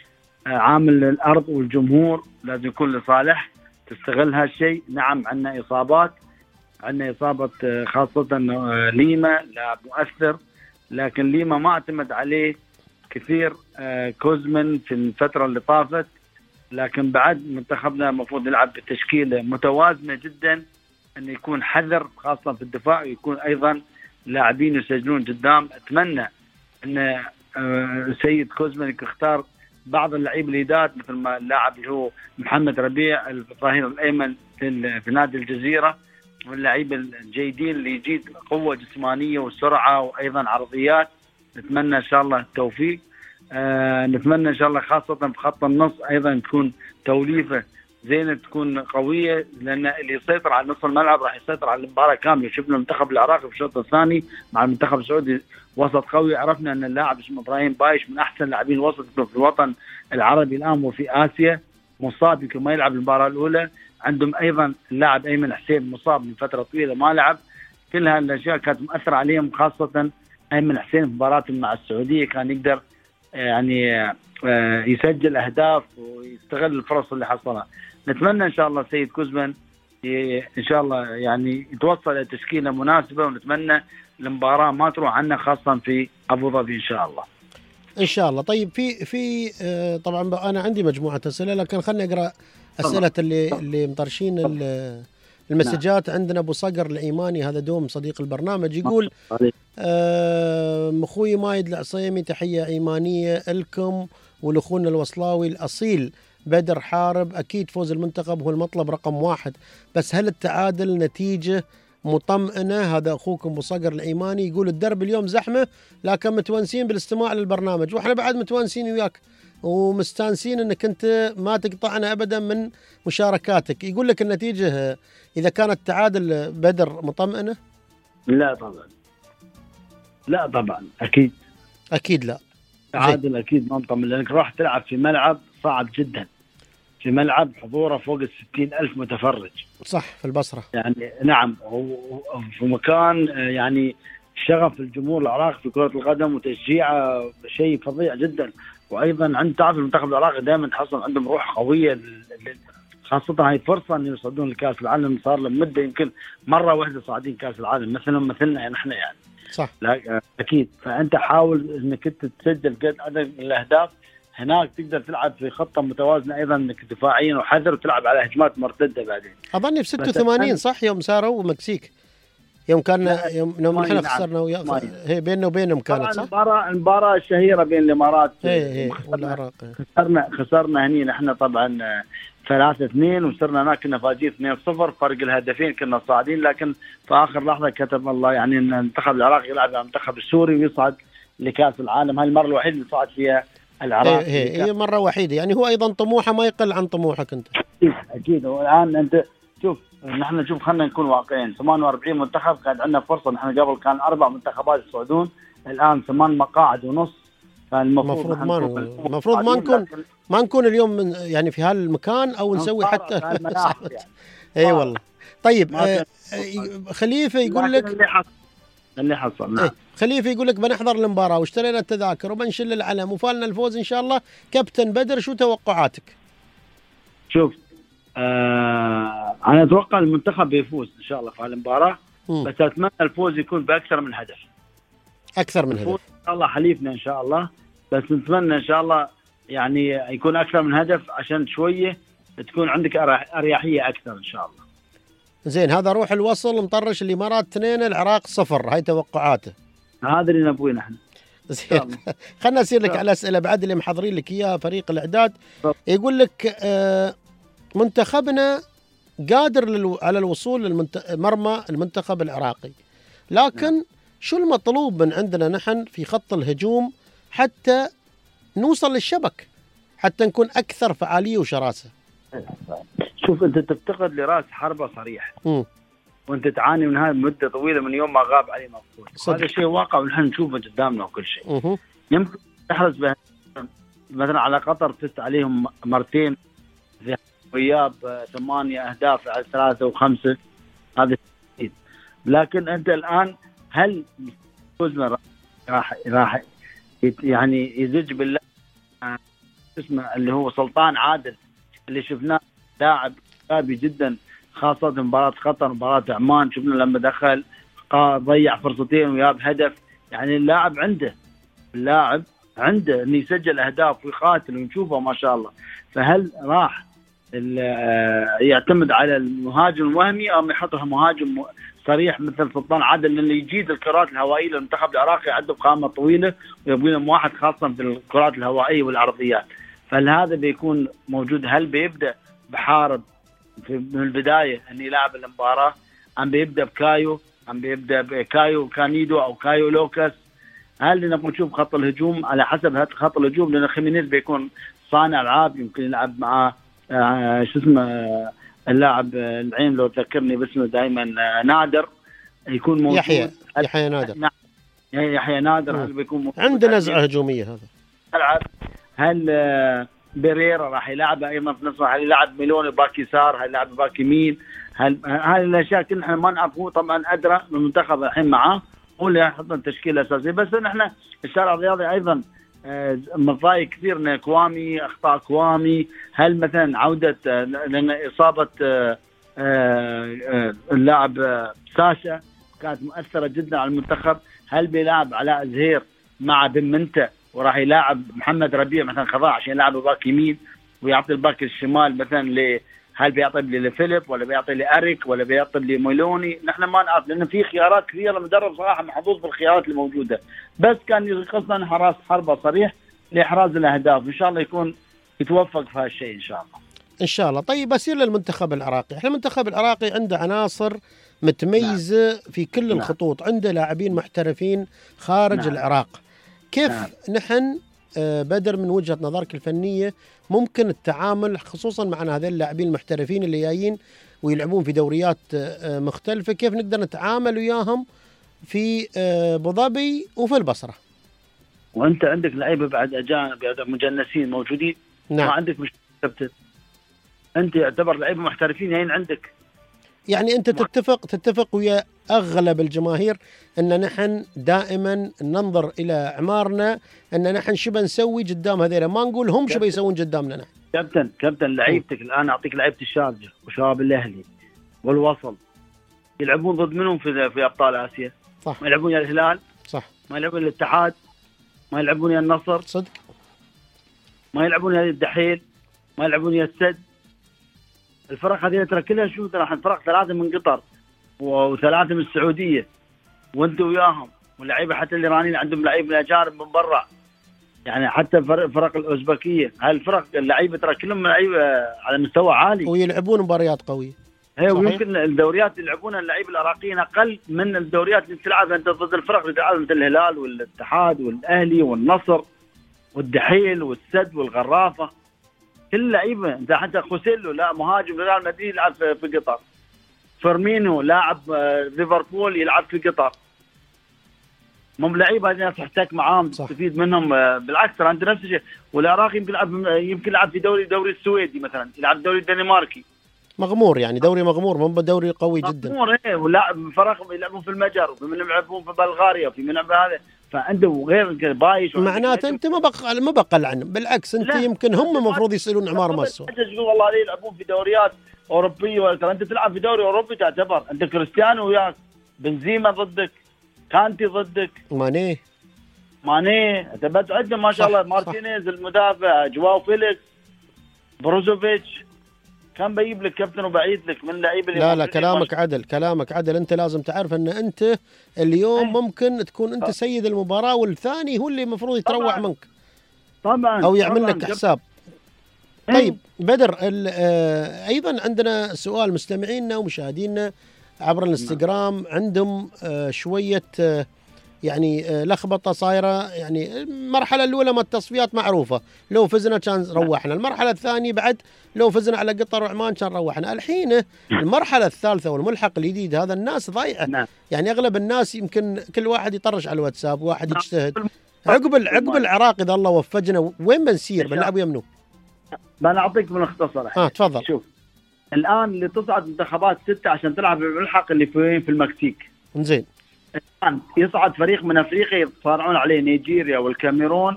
عامل الارض والجمهور لازم يكون لصالح، تستغل هالشيء. نعم عندنا اصابات، عندنا اصابه خاصه ليما لاعب مؤثر، لكن ليما ما اعتمد عليه كثير كوزمن في الفتره اللي طافت. لكن بعد منتخبنا المفروض يلعب بتشكيله متوازنه جدا، أن يكون حذر خاصة في الدفاع، ويكون أيضا لاعبين يسجلون قدام. أتمنى أن السيد كوزمن يختار بعض اللعيبة الإيدات، مثل ما اللاعب اللي هو محمد ربيع الظهير الأيمن في نادي الجزيرة، واللاعبين الجيدين اللي يجيد قوة جسمانية وسرعة وأيضا عرضيات. نتمنى إن شاء الله التوفيق. آه نتمنى إن شاء الله خاصة في خط النص أيضا تكون توليفة زينة، تكون قوية، لأن اللي يسيطر على نصف الملعب راح يسيطر على المباراة كاملة. شفنا المنتخب العراقي في الشوط الثاني مع المنتخب السعودي وسط قوي. عرفنا أن اللاعب اسمه إبراهيم بايش من أحسن لاعبين الوسط في الوطن العربي الآن وفي آسيا، مصاب يمكن ما يلعب المباراة الأولى. عندهم أيضا اللاعب أيمن حسين مصاب من فترة طويلة ما لعب. كل هالأشياء كانت مؤثرة عليهم، خاصة أيمن حسين في مباراة مع السعودية كان يقدر يعني يسجل أهداف ويستغل الفرص اللي حصلها. نتمنى إن شاء الله سيد كوزمن إن شاء الله يعني يتوصل إلى تشكيلة مناسبة، ونتمنى المباراة ما تروح عنا خاصة في أبو ظبي إن شاء الله. إن شاء الله. طيب في في طبعا أنا عندي مجموعة أسئلة، لكن خلني أقرأ أسئلة اللي اللي مطرشين المسجات. نعم. عندنا أبو صقر العيماني، هذا دوم صديق البرنامج، يقول آه مخوي مايد العصيمي، تحية عيمانية لكم ولأخونا الوصلاوي الأصيل بدر حارب. أكيد فوز المنتخب هو المطلب رقم واحد، بس هل التعادل نتيجة مطمئنة؟ هذا أخوكم أبو صقر العيماني. يقول الدرب اليوم زحمة، لكن متونسين بالاستماع للبرنامج، وإحنا بعد متونسين وياك ومستانسين أنك أنت ما تقطعنا أبدا من مشاركاتك. يقول لك النتيجة إذا كانت تعادل بدر مطمئنة؟ لا طبعا، لا طبعا، أكيد أكيد لا تعادل أكيد ما مطمئن، لأنك راح تلعب في ملعب صعب جدا، في ملعب حضوره فوق الستين ألف متفرج. صح، في البصرة يعني. نعم، في مكان يعني شغف الجمهور العراقي في كرة القدم وتشجيعه شيء فظيع جدا. وأيضا عند تعرف المنتخب العراقي دائما تحصل عندهم روح قوية، خاصة هاي فرصة أن يصعدون لكأس العالم. صار لهم مدة يمكن مرة واحدة صاعدين كأس العالم، مثلهم مثلنا نحن يعني. صح. لا أكيد. فأنت حاول أنك أنت تسجل قد عدد من الأهداف، هناك تقدر تلعب في خطه متوازنه ايضا انك دفاعيا وحذر وتلعب على هجمات مرتده بعدين. اظني في ستة وثمانين صح يوم ساروا المكسيك، يوم كان يوم يوم احنا نعم. خسرنا ويا هي بيننا وبينهم كانت صح؟ المباراه المباراه الشهيره بين الامارات اي والعراق خسرنا خسرنا هني نحن طبعا ثلاثة اثنين وصرنا هناك كنا فاجئين اثنين صفر فرق الهدفين كنا صاعدين، لكن في اخر لحظه كتب الله يعني ان المنتخب العراقي يلعب مع المنتخب السوري ويصعد لكاس العالم. هاي المره الوحيده اللي صعد فيها العراق. هي هي مره وحيده يعني، هو ايضا طموحه ما يقل عن طموحك انت. اكيد اكيد. والان انت شوف نحن نشوف خلينا نكون واقعيين، ثمانية وأربعين منتخب كان عندنا فرصه، نحن قبل كان اربع منتخبات يصعدون، الان ثمان مقاعد ونص. المفروض ما المفروض ما نكون ما نكون اليوم من يعني في هالمكان او نسوي حتى يعني. اي والله. طيب آه خليفه يقول لك اللي حصل اللي حصل نعم. إيه خليفه يقول لك بنحضر المباراه واشترينا التذاكر وبنشل العلم وفالنا الفوز ان شاء الله. كابتن بدر شو توقعاتك؟ شوف آه انا اتوقع المنتخب بيفوز ان شاء الله في المباراه، بس اتمنى الفوز يكون باكثر من هدف. اكثر من هدف ان شاء الله حليفنا ان شاء الله، بس نتمنى ان شاء الله يعني يكون اكثر من هدف عشان شويه تكون عندك اريحيه اكثر ان شاء الله. زين هذا روح الوصل مطرش الامارات اثنين العراق صفر، هاي توقعاته. هذا اللي نبويه نحن. زين خلنا نصير لك على اسئله بعد اللي محضرين لك اياها فريق الاعداد. يقول لك آه منتخبنا قادر للو على الوصول للمرمى المنتخب العراقي، لكن نعم. شو المطلوب من عندنا نحن في خط الهجوم حتى نوصل للشبك، حتى نكون أكثر فعالية وشراسة؟ شوف أنت تفتقد لرأس حربة صريح م. وأنت تعاني من هذه مدة طويلة من يوم ما غاب علي مفقود. هذا شيء واقع ونحن نشوفه قدامنا وكل شيء. م- يمكن تحرز به مثلا على قطر فزت عليهم مرتين غياب ثمانية أهداف على ثلاثة وخمسة، هذا شيء. لكن أنت الآن هل فوزنا راح راح يعني يزج بالله اسمه اللي هو سلطان عادل اللي شفناه لاعب ايجابي جدا، خاصه مباراه قطر مباراه عمان شفنا لما دخل ضيع فرصتين وياب هدف. يعني اللاعب عنده اللاعب عنده انه يسجل اهداف ويقاتل ونشوفه ما شاء الله. فهل راح يعتمد على المهاجم الوهمي او يحطها مهاجم صريح مثل سلطان عادل اللي يجيد الكرات الهوائيه للمنتخب العراقي؟ عنده قامه طويله ويبغى لهم واحد خاصه في الكرات الهوائيه والعرضيات. فهل هذا بيكون موجود؟ هل بيبدا بحارب في من البدايه ان يلعب المباراه، ام بيبدا بكايو، ام بيبدا بكايو كانيدو او كايو لوكاس؟ هل نبغى نشوف خط الهجوم على حسب خط الهجوم؟ لان خيمينيز بيكون صانع العاب، يمكن يلعب مع آه شو اسمه آه اللاعب العين لو تذكرني باسمه دائما آه نادر يكون موجود. يحيى يحيى نادر نعم يحيى نادر. هل بيكون موجود؟ عنده نزعه هجوميه هذا. العب هل آه بيريرا راح يلعب ايضا في نص؟ هل يلعب ميلوني باك يسار؟ هل يلعب باك يمين؟ هل هاي الاشياء كلها احنا ما نعرفه. طبعا ادرى المنتخب الحين معاه هو اللي يحط التشكيله الاساسيه، بس نحن الشارع الرياضي ايضا مضايق كثير من كوامي، اخطاء كوامي. هل مثلا عوده لان اصابه اللاعب ساشا كانت مؤثره جدا على المنتخب؟ هل بيلعب علاء زهير مع بن منته وراح يلاعب محمد ربيع مثلا خضاع عشان يلعب باك يمين ويعطي الباك الشمال مثلا ل هل بيعطي لفيليب ولا بيعطي لأريك ولا بيعطي لميلوني؟ نحن ما نعرف لأن في خيارات كثيرة. المدرب صراحة محظوظ بالخيارات الموجودة، بس كان يقصنا حراس حربة صريح لإحراز الأهداف. إن شاء الله يكون يتوفق في هالشيء إن شاء الله. إن شاء الله. طيب بصير للمنتخب العراقي. إحنا المنتخب العراقي عنده عناصر متميزة نعم. في كل نعم. الخطوط، عنده لاعبين محترفين خارج نعم. العراق. كيف نعم. نحن بدر من وجهة نظرك الفنية ممكن التعامل خصوصا مع هذين اللاعبين المحترفين اللي جايين ويلعبون في دوريات مختلفة؟ كيف نقدر نتعامل وياهم في أبو ظبي وفي البصرة؟ وانت عندك لعيبه بعد اجانب مجنسين موجودين. نعم. ما عندك مش انت يعتبر لعيبه محترفين جايين عندك. يعني انت تتفق تتفق ويا اغلب الجماهير ان نحن دائما ننظر الى اعمارنا ان نحن شو بنسوي قدام هذول، ما نقول هم شو بيسوون قدامنا نحن. كابتن كابتن لعيبتك الان اعطيك لعيبه الشارجه وشباب الاهلي والوصل يلعبون ضد منهم في في ابطال اسيا؟ صح. ما يلعبون يا الهلال، صح، ما يلعبون الاتحاد، ما يلعبون يا النصر، صدق. ما يلعبون يا الدحيل، ما يلعبون يا السد. الفرق هذه ترى كلها شو ترى فرق ثلاثه من قطر وثلاثه من السعوديه وانتم وياهم، واللعيبه حتى الايرانيين عندهم لعيبه اجانب من برا، يعني حتى فرق, فرق الاوزبكيه. هاي الفرق اللعيبه ترى كلهم لعيبه على مستوى عالي ويلعبون مباريات قويه. هي ويمكن الدوريات اللي يلعبونها اللعيبه العراقيين اقل من الدوريات اللي تلعبها انت ضد الفرق اللي تلعبها مثل الهلال والاتحاد والاهلي والنصر والدحيل والسد والغرافه. كل لعيبه انت حتى خوسيلو لا مهاجم ريال مدريد يلعب في قطر، فيرمينو لاعب ليفربول يلعب في قطر. مو بلعيبه هذه تحتك معاهم تستفيد منهم، بالعكس ترى انت نفس الشيء. والعراقي يمكن يلعب يمكن يلعب في دوري دوري السويدي مثلا، يلعب الدوري الدنماركي مغمور، يعني دوري مغمور مو دوري قوي جدا. مغمور ايه، ولاعب فرق يلعبون في المجر وفي من يلعبون في بلغاريا وفي من يلعب هذا، فعنده غير بايش. معناته انت ما بقى ما بقى عنهم، بالعكس انت يمكن هم المفروض يصيرون عمار مصر. والله ليه يلعبون في دوريات اوروبيه، ترى انت تلعب في دوري اوروبي تعتبر انت كريستيانو وياك، بنزيما ضدك، كانتي ضدك، ماني ماني تبت عندنا ما شاء الله، مارتينيز المدافع، جواو فيليكس، بروزوفيتش، كان بيجيب لك كابتن وبعيد لك من لعيبه. لا لا كلامك عدل، كلامك عدل. انت لازم تعرف ان انت اليوم ممكن تكون انت سيد المباراه والثاني هو اللي المفروض يتروع منك طبعا او يعمل لك حساب. طيب بدر، ايضا عندنا سؤال مستمعينا ومشاهدينا عبر الانستغرام، عندهم شويه يعني لخبطه صايره. يعني المرحله الاولى من التصفيات معروفه، لو فزنا كان روحنا، المرحله الثانيه بعد لو فزنا على قطر وعمان كان روحنا. الحين المرحله الثالثه والملحق الجديد هذا الناس ضايعه، يعني اغلب الناس يمكن كل واحد يطرش على الواتساب، واحد يجتهد. عقب عقب العراق اذا الله وفقنا وين بنسير؟ بنلعب ويا منو؟ انا اعطيك ملخص. اه تفضل. شوف الان اللي تصعد منتخبات ستة عشان تلعب الملحق اللي في في المكسيك. زين. الان يصعد فريق من افريقيا يتصارعون عليه نيجيريا والكاميرون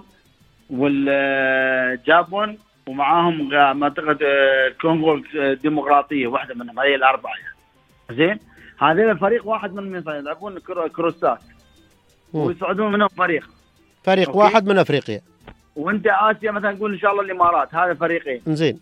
والجابون ومعاهم منطقه الكونغو الديمقراطيه، واحده منهم، هي الاربعه يعني. زين، هذول الفريق واحد منهم يلعبون كروسات ويصعدون منهم فريق فريق أوكي. واحد من افريقيا. وانت اسيا مثلا نقول ان شاء الله الامارات، هذا فريقين. زين.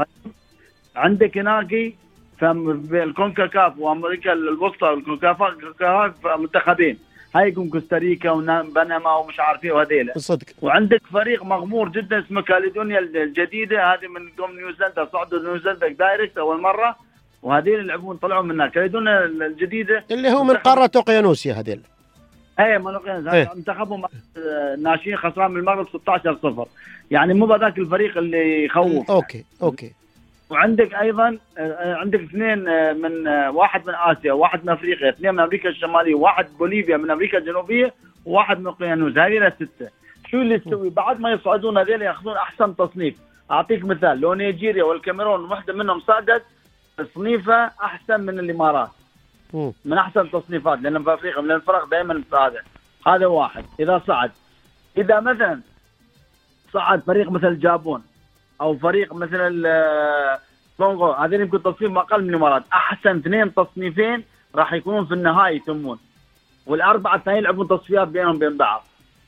عندك هناك الكونكاكاف وامريكا الوسطى والكونكاكاف منتخبين، هاي يكون كوستاريكا وبنما ومش عارف ايه وهذيلا صدق. وعندك فريق مغمور جدا اسمه كاليدونيا الجديده، هذه من قوم نيوزيلندا، صعدوا نيوزيلندا دايركت اول مره، وهذيل يلعبون طلعوا منها. كاليدونيا الجديده اللي هو من قاره اوقيانوسيا هذيل. ايه منطقه منتخبهم ناشئين خسران من المغرب ستة عشر صفر، يعني مو بذاك الفريق اللي يخوف. اوكي اوكي. وعندك ايضا عندك اثنين من واحد من اسيا وواحد من افريقيا، اثنين من امريكا الشماليه، واحد بوليفيا من امريكا الجنوبيه، وواحد من اوقيانوس. هذه سته. شو اللي تسوي بعد ما يصعدون هذول ياخذون احسن تصنيف؟ اعطيك مثال، لو نيجيريا والكاميرون واحده منهم صعدت تصنيفها احسن من الامارات، من احسن تصنيفات، لان في افريقيا من الفرق دائما هذا هذا واحد. اذا صعد، اذا مثلا صعد فريق مثل الجابون او فريق مثل الكونغو، هذين يمكن تصنيف اقل من الامارات، احسن اثنين تصنيفين راح يكونون في النهائي يتمون، والاربعه الثانيين يلعبون تصفيات بينهم بين بعض.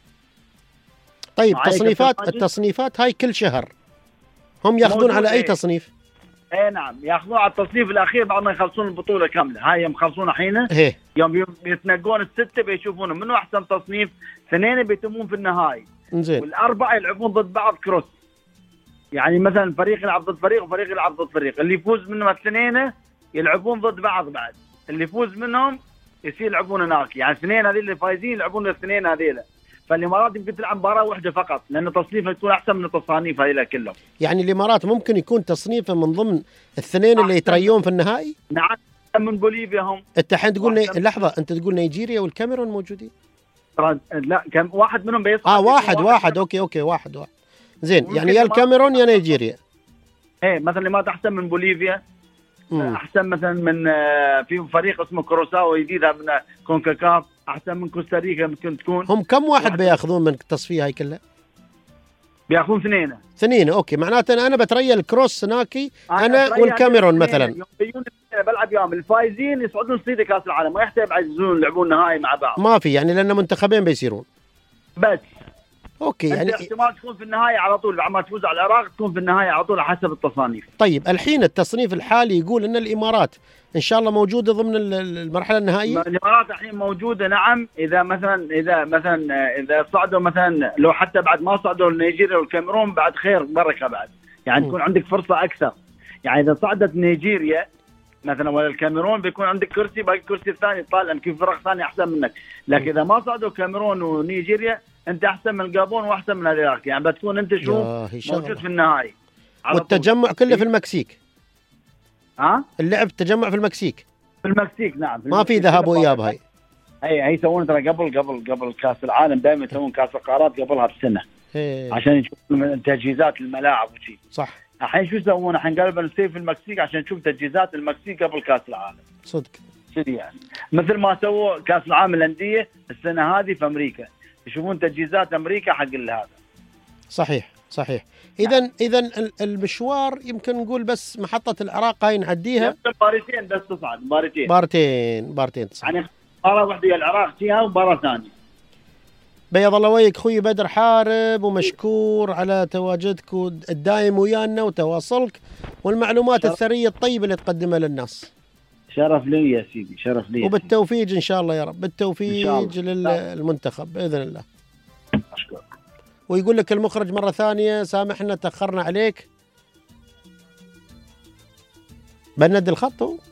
طيب تصنيفات التصنيفات هاي كل شهر هم ياخذون على اي ايه. تصنيف؟ اي نعم، ياخذون على التصنيف الاخير بعد ما يخلصون البطوله كامله. هاي يوم يخلصون الحين ايه. يوم يتنقون السته بيشوفون منو احسن تصنيف، اثنين بيتمون في النهائي. زين. والاربعه يلعبون ضد بعض كروس، يعني مثلا فريق يلعب ضد فريق وفريق يلعب ضد فريق، اللي يفوز منهم الاثنين يلعبون ضد بعض، بعد اللي يفوز منهم يصير يلعبون هناك، يعني اثنين هذول اللي فايزين يلعبون الاثنين هذول. فالامارات يمكن تلعب مباراه واحده فقط، لان تصنيفها يكون احسن من التصانيف هذول كلهم. يعني الامارات ممكن يكون تصنيفه من ضمن الاثنين اللي يتريون في النهائي؟ نعم، من بوليفيا هم. انت الحين تقول ني... لحظه، انت تقول نيجيريا والكاميرون موجودين؟ لا، كم واحد منهم بيصعد. اه واحد واحد, واحد. اوكي اوكي واحد واحد. زين، يعني يا الكاميرون يا نيجيريا. ايه مثلا الامارات احسن من بوليفيا، مم. احسن مثلا من في فريق اسمه كروساو جديد من كونكاكاف، احسن من كوستاريكا ممكن تكون. هم كم واحد, واحد بياخذون من التصفيه هاي كلها؟ بياخذون اثنين. اثنين اوكي، معناته انا, أنا بتريا الكروس هناكي انا, أنا والكاميرون مثلا. يوم بلعب يوم الفايزين يصعدون صيد كاس العالم، ما يحتاج يعززون يلعبون نهائي مع بعض. ما في يعني، لان منتخبين بيصيرون بس. اوكي يعني احتمال تكون في النهايه على طول لما تفوز على العراق تكون في النهايه على طول حسب التصانيف. طيب الحين التصنيف الحالي يقول ان الامارات ان شاء الله موجوده ضمن المرحله النهائيه. الامارات الحين موجوده نعم، اذا مثلا اذا مثلا اذا صعدوا مثلا لو حتى بعد ما صعدوا نيجيريا والكاميرون بعد خير بركه بعد، يعني م. تكون عندك فرصه اكثر. يعني اذا صعدت نيجيريا مثلا ولا الكاميرون بيكون عندك كرسي، باقي الكرسي الثاني طالع يمكن فرق ثانيه احسن منك، لكن اذا ما صعدوا الكاميرون ونيجيريا انت احسن من الجابون واحسن من العراق، يعني بتكون انت شو موجود في النهائي. والتجمع كله في المكسيك. ها؟ اللعب تجمع في المكسيك. في المكسيك نعم. في ما في ذهاب واياب هاي. اي هي يسوون ترى قبل قبل قبل كاس العالم دائما يسوون كاس القارات قبلها بسنه. هي. عشان يشوفون تجهيزات الملاعب وشي. صح. الحين شو يسوون؟ الحين قالوا بنسوي في المكسيك عشان نشوف تجهيزات المكسيك قبل كاس العالم. صدق. كذي يعني. مثل ما سووا كاس العالم للانديه السنه هذه في امريكا. يشوفون تجهيزات امريكا حق هذا. صحيح صحيح. اذا اذا المشوار يمكن نقول بس محطه العراق هاي نعديها. مباراتين بس تصعد، مباراتين. مباراتين مباراتين تصعد. يعني مباراه واحده يا العراق فيها ومباراه ثانيه. بيض الله وجهك اخوي بدر حارب، ومشكور على تواجدك الدائم ويانا وتواصلك والمعلومات شرف. الثريه الطيبه اللي تقدمها للناس. شرف لي يا سيدي، شرف لي. وبالتوفيق ان شاء الله يا رب، بالتوفيق للمنتخب باذن الله. اشكرك. ويقول لك المخرج مرة ثانية سامحنا تأخرنا عليك. بند الخط هو.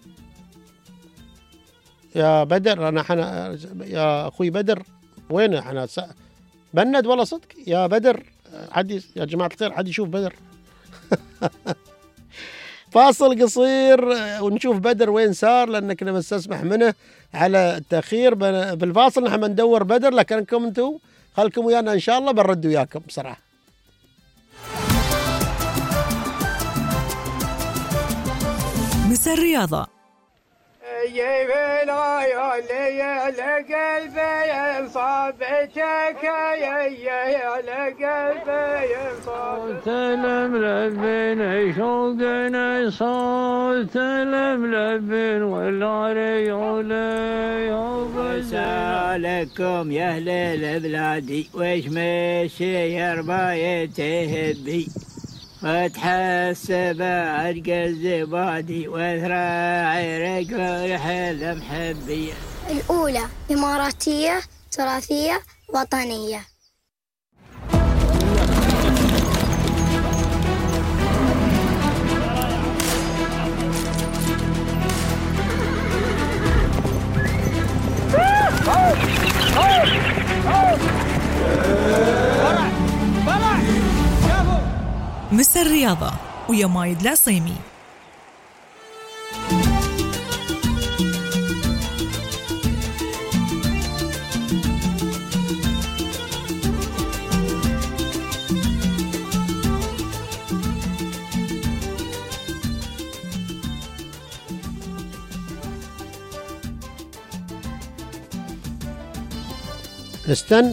يا بدر أنا حنا يا أخوي بدر وين احنا س... بند والله صدق يا بدر. حد يا جماعة الخير حد يشوف بدر. فاصل قصير ونشوف بدر وين صار، لأنك كنا بنستسمح منه على التأخير. بالفاصل نحن بندور بدر، لكنكم انتم خلكم ويانا ان شاء الله بنرد وياكم بصراحه. مس الرياضه. صوت الملبن شوقنا صوت الملبن والعريولي سالكم يا اهل البلاد وش مشي بايته بي وتحسب عرق الزبادي وذراعي رجل حلم حبي. الأولى إماراتية تراثية وطنية. مس الرياضة ويا مايد العصيمي. استن.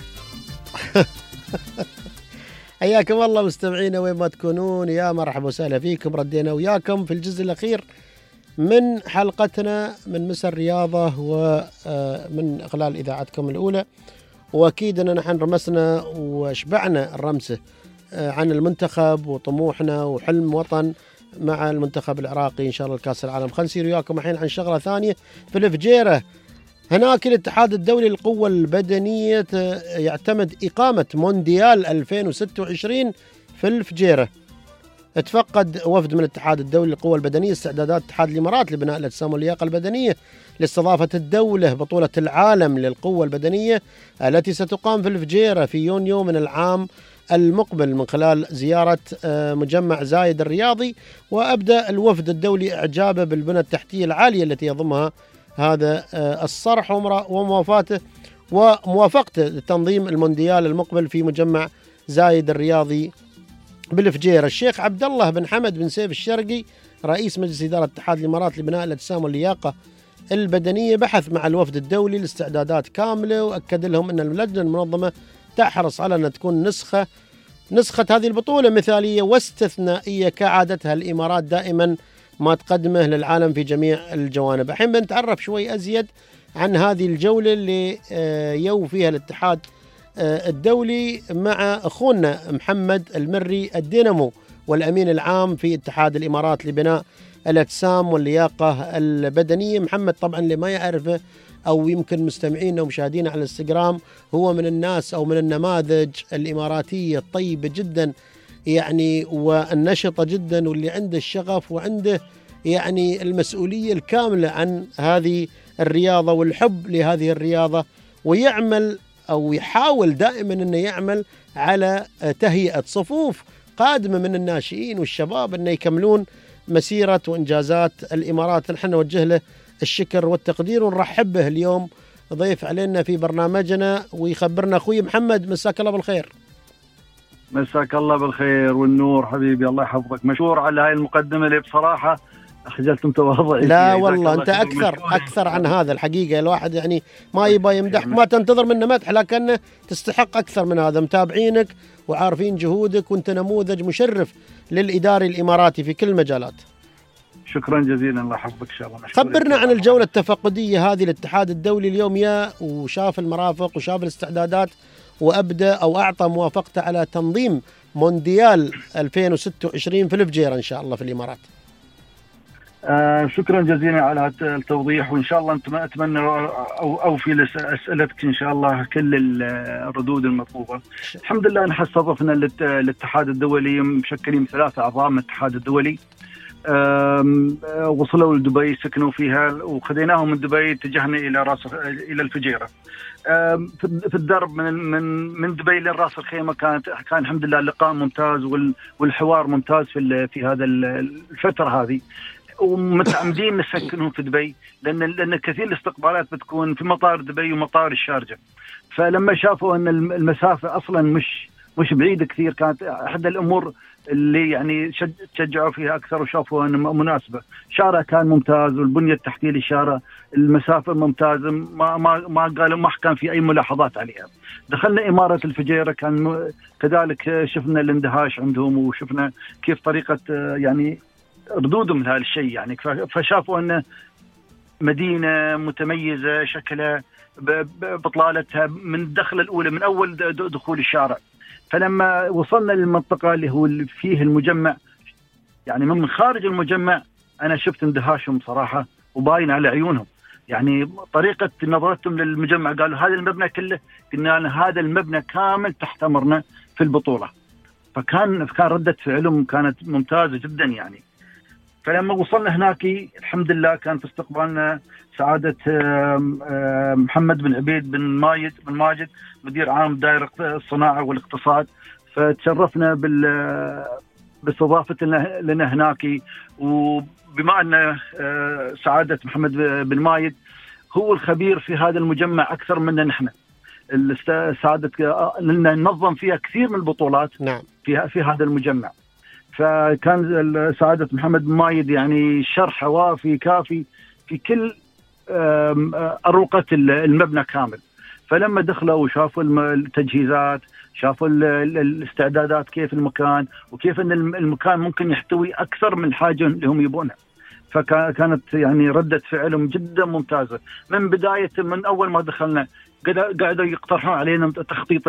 حياكم الله مستمعينا وين ما تكونون، يا مرحبا وسهلا فيكم. ردينا وياكم في الجزء الأخير من حلقتنا من مس الرياضة ومن خلال إذاعتكم الأولى، وأكيد أننا نحن رمسنا وشبعنا الرمسة عن المنتخب وطموحنا وحلم وطن مع المنتخب العراقي إن شاء الله الكاس العالم. خلينا نسير وياكم الحين عن شغلة ثانية. في الفجيرة هناك الاتحاد الدولي للقوة البدنية يعتمد إقامة مونديال ألفين وستة وعشرين في الفجيرة. اتفقد وفد من الاتحاد الدولي للقوة البدنية استعدادات اتحاد الإمارات لبناء الأجسام واللياقة البدنية لاستضافة الدولة بطولة العالم للقوة البدنية التي ستقام في الفجيرة في يونيو من العام المقبل من خلال زيارة مجمع زايد الرياضي. وأبدأ الوفد الدولي إعجابه بالبنى التحتية العالية التي يضمها هذا الصرح وموافقته وموافقته لتنظيم المونديال المقبل في مجمع زايد الرياضي بالفجيرة. الشيخ عبد الله بن حمد بن سيف الشرقي رئيس مجلس إدارة اتحاد الإمارات لبناء الأجسام واللياقة البدنية بحث مع الوفد الدولي لاستعدادات كاملة، وأكد لهم أن اللجنة المنظمة تحرص على أن تكون نسخة نسخة هذه البطولة مثالية واستثنائية كعادتها الإمارات دائما ما تقدمه للعالم في جميع الجوانب. الحين بنتعرف شوي أزيد عن هذه الجولة اللي يو فيها الاتحاد الدولي مع أخونا محمد المري الدينامو والأمين العام في اتحاد الإمارات لبناء الأجسام واللياقة البدنية. محمد طبعا اللي ما يعرفه أو يمكن مستمعين ومشاهدين على الانستغرام هو من الناس أو من النماذج الإماراتية الطيبة جدا يعني والنشطة جدا واللي عنده الشغف وعنده يعني المسؤولية الكاملة عن هذه الرياضة والحب لهذه الرياضة، ويعمل أو يحاول دائما أنه يعمل على تهيئة صفوف قادمة من الناشئين والشباب أنه يكملون مسيرة وإنجازات الإمارات. نحن نوجه له الشكر والتقدير ونرحب به اليوم ضيف علينا في برنامجنا ويخبرنا أخوي محمد. مساك الله بالخير. مساك الله بالخير والنور حبيبي، الله يحفظك. مشكور على هاي المقدمة اللي بصراحة أخجلت متواضعي. لا والله أنت أكثر أكثر عن هذا الحقيقة. الواحد يعني ما يبغى يمدح، ما تنتظر منه مدح، لكن تستحق أكثر من هذا. متابعينك وعارفين جهودك وأنت نموذج مشرف للإداري الإماراتي في كل المجالات. شكرا جزيلا، الله يحفظك إن شاء الله. خبرنا عن الجولة التفقدية هذه الاتحاد الدولي اليوم يا وشاف المرافق وشاف الاستعدادات وأبدأ أو أعطى موافقته على تنظيم مونديال ألفين وستة وعشرين في الفجيرة إن شاء الله في الإمارات. آه شكرا جزيلا على هذا التوضيح، وإن شاء الله أتمنى أو أوفي أسئلتك إن شاء الله كل الردود المطلوبة. الحمد لله نحن استضفنا الاتحاد الدولي مشكلين ثلاثة أعضاء من الاتحاد الدولي. وصلوا لدبي، سكنوا فيها، وخذيناهم من دبي اتجهنا إلى راس إلى الفجيرة. في الدرب من من من دبي لراس الخيمة كانت كان الحمد لله اللقاء ممتاز والحوار ممتاز في في هذا الفترة هذه، ومتعمدين نسكنهم في دبي لأن لأن كثير الاستقبالات بتكون في مطار دبي ومطار الشارجة. فلما شافوا أن المسافة أصلا مش مش بعيدة كثير، كانت أحد الأمور اللي يعني شجعوا فيها أكثر وشافوا أنها مناسبة. شارع كان ممتاز والبنية التحتية للشارع المسافة ممتازة، ما ما ما قالوا ما كان في أي ملاحظات عليها. دخلنا إمارة الفجيرة كان كذلك شفنا الاندهاش عندهم وشفنا كيف طريقة يعني ردودهم لهذا الشيء، يعني فشافوا أن مدينة متميزة شكلها بطلالتها من الدخلة الأولى من أول دخول الشارع. فلما وصلنا للمنطقة اللي هو اللي فيه المجمع، يعني من خارج المجمع أنا شفت اندهاشهم صراحة وباين على عيونهم، يعني طريقة نظرتهم للمجمع. قالوا هذا المبنى كله، قلنا لنا هذا المبنى كامل تحت أمرنا في البطولة. فكان كان ردة فعلهم كانت ممتازة جدا يعني. فلما وصلنا هناك الحمد لله كان في استقبالنا سعادة محمد بن عبيد بن ماجد بن ماجد مدير عام دائرة الصناعة والاقتصاد. فتشرفنا بال باستضافة لنا هناك، وبما أن سعادة محمد بن ماجد هو الخبير في هذا المجمع أكثر منا نحن. سعادة لنا ننظم فيها كثير من البطولات نعم في في هذا المجمع. فكان سعادة محمد بن ماجد يعني شرح وافي كافي في كل أروقة المبنى كامل. فلما دخلوا وشافوا التجهيزات، شافوا الاستعدادات كيف المكان وكيف أن المكان ممكن يحتوي أكثر من حاجة اللي هم يبونها، فكانت يعني ردة فعلهم جدا ممتازة. من بداية من أول ما دخلنا قاعدوا يقترحون علينا تخطيط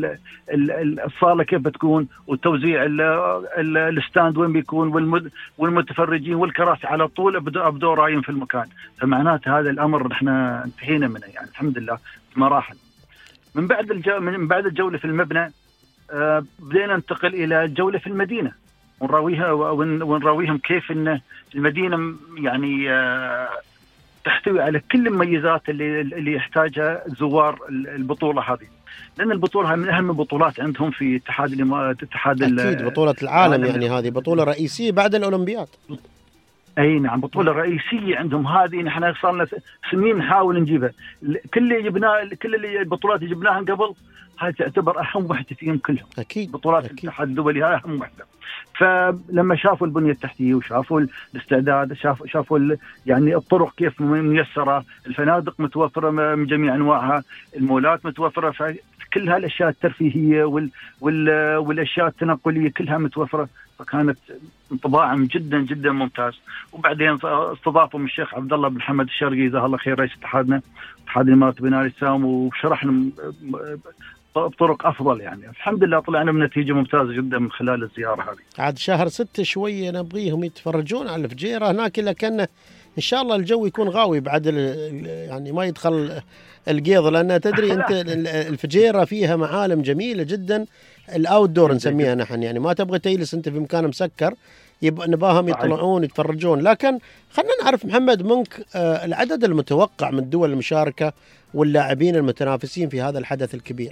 الصالة كيف بتكون، وتوزيع الستاند وين بيكون، والمتفرجين والكراسي على طول أبدوا رايين في المكان. فمعناته هذا الأمر نحن انتهينا منه يعني الحمد لله بمراحل. من بعد الجو من بعد الجولة في المبنى بدينا ننتقل إلى الجولة في المدينة ونراويها ونراويهم كيف إن المدينة يعني تحتوي على كل المميزات اللي اللي يحتاجها زوار البطولة هذه، لأن البطولة من أهم البطولات عندهم في اتحاد الاتحاد أكيد بطولة العالم يعني هذه بطولة رئيسية بعد الأولمبياد. أي نعم بطولة رئيسية عندهم هذه. نحن صار لنا سنين نحاول نجيبها، كل اللي جبناه كل اللي البطولات اللي جبناها قبل هاي تعتبر أهم واحدة فيهم كلهم. أكيد بطولات أكيد. الاتحاد الدولي هاي أهم واحدة. فلما شافوا البنية التحتية وشافوا الاستعداد، شافوا شافوا يعني الطرق كيف ميسرة، الفنادق متوفرة من جميع أنواعها، المولات متوفرة، فكل هالأشياء الترفيهية وال وال والأشياء التنقلية كلها متوفرة. فكانت انطباعهم جدا جدا ممتاز. وبعدين استضافهم الشيخ عبد الله بن محمد الشرقي جزاه الله خير رئيس اتحادنا اتحاد الإمارات بناء الإسلام، وشرحنا بطرق افضل. يعني الحمد لله طلعنا بنتيجه ممتازه جدا من خلال الزياره هذه. عاد شهر ستة شويه نبغيهم يتفرجون على الفجيره هناك، لكن ان شاء الله الجو يكون غاوي بعد يعني ما يدخل القيض، لان تدري انت الفجيره فيها معالم جميله جدا، الاوت دور نسميها نحن، يعني ما تبغى تجلس انت في مكان مسكر، يبقى نباهم يطلعون يتفرجون. لكن خلينا نعرف محمد منك آه العدد المتوقع من الدول المشاركه واللاعبين المتنافسين في هذا الحدث الكبير.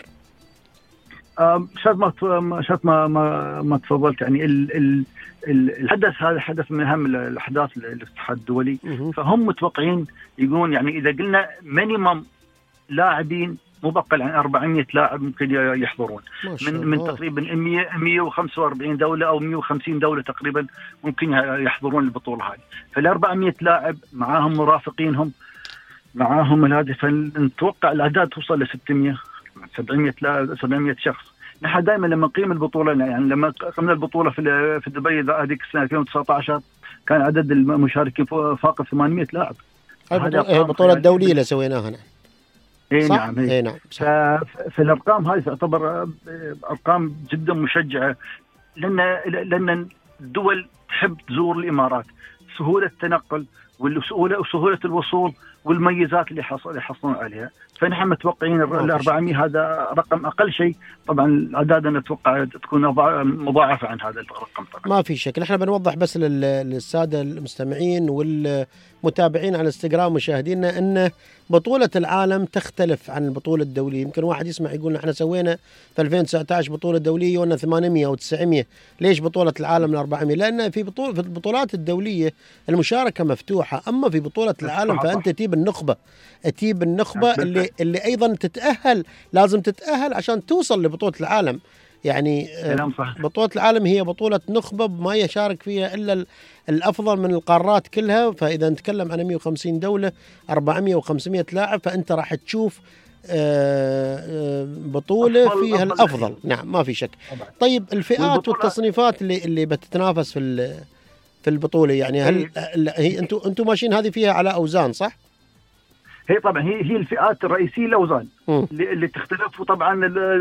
شاد ما شاد ما ما, ما تفضلت، يعني ال ال الحدث هذا حدث من اهم الاحداث للاتحاد الدولي، فهم متوقعين يقولون يعني اذا قلنا مينيمم لاعبين مو بقل عن أربعمائة لاعب ممكن يحضرون من من تقريبا مئة وخمسة وأربعين دوله او مئة وخمسين دوله تقريبا ممكن يحضرون البطوله هذه. فال400 لاعب معاهم مرافقينهم معاهم الهدف، نتوقع الاعداد توصل ل ستمائة سبعمائة لاعب سبعمائة شخص. نحن دائما لما نقيم البطوله، يعني لما قمنا البطوله في في دبي هذيك السنه ألفين وتسعة عشر كان عدد المشاركين فاق ثمانمائة لاعب. هذه البطوله الدوليه اللي سويناها نحن. اي نعم اي نعم. فالارقام هذه تعتبر ارقام جدا مشجعه، لان لان الدول تحب تزور الامارات، سهوله التنقل وسهوله وسهوله الوصول والميزات اللي يحصلون عليها. فنحن متوقعين ال أربعمائة هذا رقم اقل شيء، طبعا الاعداد نتوقع تكون مضاعفه عن هذا الرقم طبعا. ما في شك. نحن بنوضح بس للساده المستمعين والمتابعين على انستغرام مشاهدينا ان بطوله العالم تختلف عن البطوله الدوليه. يمكن واحد يسمع يقول احنا سوينا في ألفين وتسعة عشر بطوله دوليه وأن ثمانمائة أو تسعمائة، ليش بطوله العالم أربعمائة؟ لان في بطوله في البطولات الدوليه المشاركه مفتوحه، اما في بطوله العالم فانت تجيب النخبه تجيب النخبه اللي اللي ايضا تتاهل، لازم تتاهل عشان توصل لبطوله العالم. يعني بطوله العالم هي بطوله نخبه ما يشارك فيها الا الافضل من القارات كلها. فاذا نتكلم عن مئة وخمسين دوله أربعمائة وخمسمائة لاعب، فانت راح تشوف بطوله فيها الافضل. نعم ما في شك. طيب الفئات والتصنيفات اللي اللي بتتنافس في في البطوله، يعني هل هي انتم انتم ماشيين هذه فيها على اوزان صح؟ هي طبعا هي هي الفئات الرئيسيه الاوزان اللي, اللي تختلف طبعا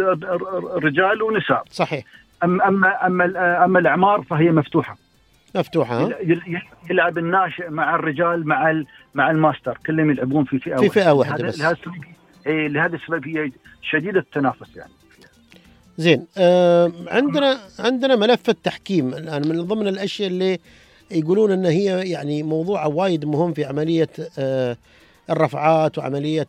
الرجال ونساء. صحيح. اما اما اما اما الاعمار فهي مفتوحه مفتوحه. يلعب الناشئ مع الرجال مع ال مع الماستر كلهم يلعبون في فئه في فئه واحده بس. اي لهذا السبب هي شديده التنافس يعني. زين. آه عندنا عندنا ملف التحكيم الان من ضمن الاشياء اللي يقولون ان هي يعني موضوع وايد مهم في عمليه آه الرفعات وعملية.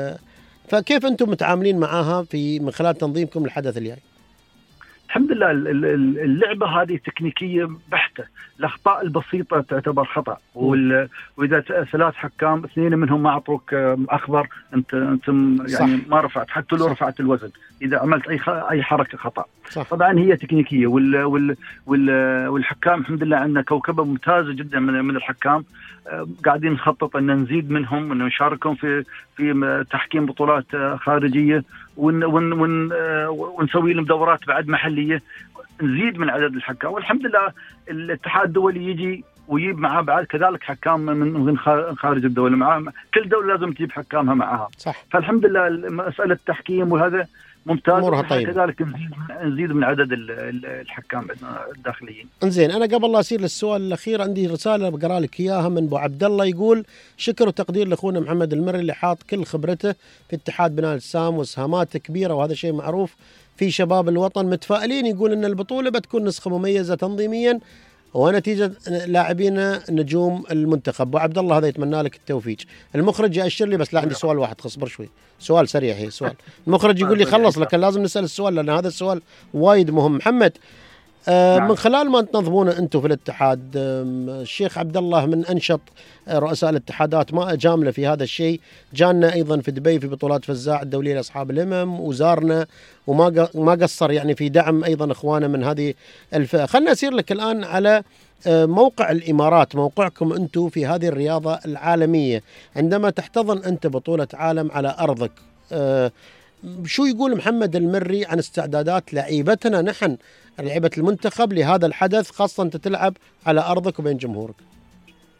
فكيف أنتم متعاملين معها في من خلال تنظيمكم الحدث الجاي؟ الحمد لله اللعبة هذه تكنيكية بحتة، الأخطاء البسيطة تعتبر خطأ، وإذا ثلاث حكام اثنين منهم ما أعطوك أخضر أنت أنت يعني صح. ما رفعت حتى لو رفعت الوزن، إذا عملت أي أي حركة خطأ. صح. طبعا هي تكنيكية وال وال وال والحكام الحمد لله عندنا كوكبة ممتازة جدا من من الحكام، قاعدين نخطط أن نزيد منهم وأن نشاركهم في في تحكيم بطولات خارجية، ون ون ون ونسوي لهم دورات بعد محلية، نزيد من عدد الحكام. والحمد لله الاتحاد الدولي يجي ويجيب معاه بعد كذلك حكام من خارج الدولة، معاه كل دولة لازم تجيب حكامها معها. صح. فالحمد لله مسألة التحكيم وهذا ممتاز. طيب. كذلك نزيد من عدد الحكام الداخليين. انزين انا قبل لا اصير للسؤال الاخير عندي رساله بقرا لك اياها من ابو عبد الله، يقول شكر وتقدير لاخونا محمد المري اللي حاط كل خبرته في اتحاد بناء السام واسهاماته كبيره، وهذا شيء معروف في شباب الوطن. متفائلين يقول ان البطوله بتكون نسخه مميزه تنظيميا ونتيجه لاعبين نجوم المنتخب. ابو عبد الله هذا يتمنى لك التوفيق. المخرج ياشر لي بس لا عندي سؤال واحد، اصبر شوي، سؤال سريع. هي سؤال المخرج يقول لي خلص، لكن لازم نسال السؤال لان هذا السؤال وايد مهم. محمد آه من خلال ما تنظمونه انتم في الاتحاد، آه الشيخ عبد الله من انشط رؤساء الاتحادات ما جامله في هذا الشيء، جانا ايضا في دبي في بطولات فزاع الدوليه لاصحاب الهمم وزارنا وما ما قصر يعني في دعم ايضا اخواننا من هذه الفئه. خلنا اسير لك الان على آه موقع الامارات، موقعكم انتم في هذه الرياضه العالميه، عندما تحتضن انت بطوله عالم على ارضك، آه شو يقول محمد المري عن استعدادات لعيبتنا نحن لعيبة المنتخب لهذا الحدث، خاصة أنت تلعب على أرضك وبين جمهورك؟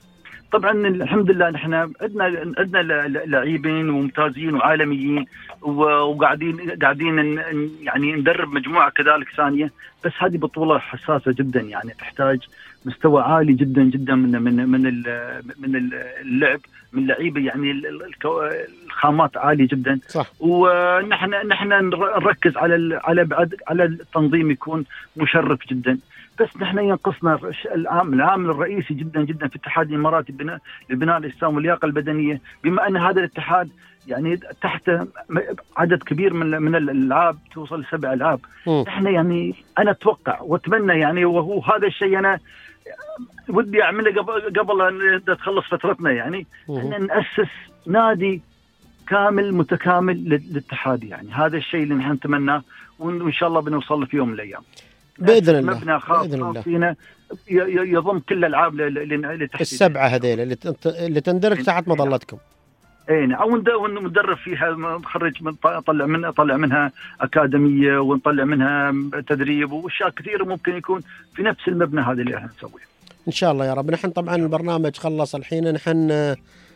طبعا الحمد لله نحن عندنا عندنا لاعبين وممتازين وعالميين، وقاعدين قاعدين يعني ندرب مجموعه كذلك ثانيه، بس هذه بطوله حساسه جدا، يعني تحتاج مستوى عالي جدا جدا من من من من اللعب، من لعيبه يعني الخامات عاليه جدا. صح. ونحن نحن نركز على على بعد على التنظيم يكون مشرف جدا، بس نحن ينقصنا العامل العامل الرئيسي جدا جدا في اتحاد الاماراتي لبناء لبناء الاجسام واللياقه البدنيه، بما ان هذا الاتحاد يعني تحت عدد كبير من من الالعاب، توصل لسبع العاب. نحن يعني انا اتوقع واتمنى يعني، وهو هذا الشيء انا ودي اعمله قبل قبل ان تخلص فترتنا، يعني ان ناسس نادي كامل متكامل للاتحاد، يعني هذا الشيء اللي نحن نتمناه، وان شاء الله بنوصل له في يوم من الايام باذن الله. مبنى خاص فينا يضم كل الالعاب للتحديد السبعه هذيل اللي اللي تندرج تحت مظلتكم. اي نعم، او ندرب فيها مخرج نطلع من نطلع منها اكاديميه، ونطلع منها تدريب واشياء كثيره ممكن يكون في نفس المبنى هذا اللي احنا نسويه ان شاء الله يا رب. نحن طبعا البرنامج خلص الحين، نحن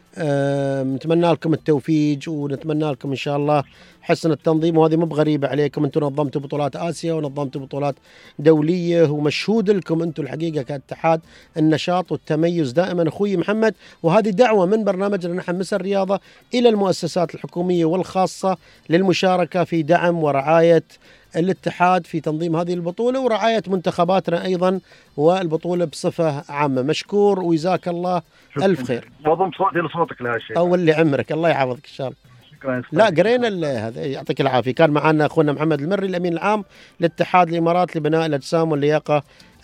آه نتمنى لكم التوفيق، ونتمنى لكم ان شاء الله حسن التنظيم، وهذه مو بغريبه عليكم، انتم نظمتوا بطولات اسيا ونظمتوا بطولات دوليه، ومشهود لكم انتم الحقيقه كاتحاد النشاط والتميز دائما اخوي محمد. وهذه دعوه من برنامجنا نحن مسا الرياضه الى المؤسسات الحكوميه والخاصه للمشاركه في دعم ورعايه الاتحاد في تنظيم هذه البطولة، ورعاية منتخباتنا أيضا والبطولة بصفة عامة. مشكور وجزاك الله ألف خير. وضم صوتي لصوتك لهذا الشيء. أول اللي عمرك، الله يحفظك إن شاء الله. شكرا. لا قرينا هذا، يعطيك العافية. كان معنا أخونا محمد المري الأمين العام لاتحاد الإمارات لبناء الأجسام واللياقة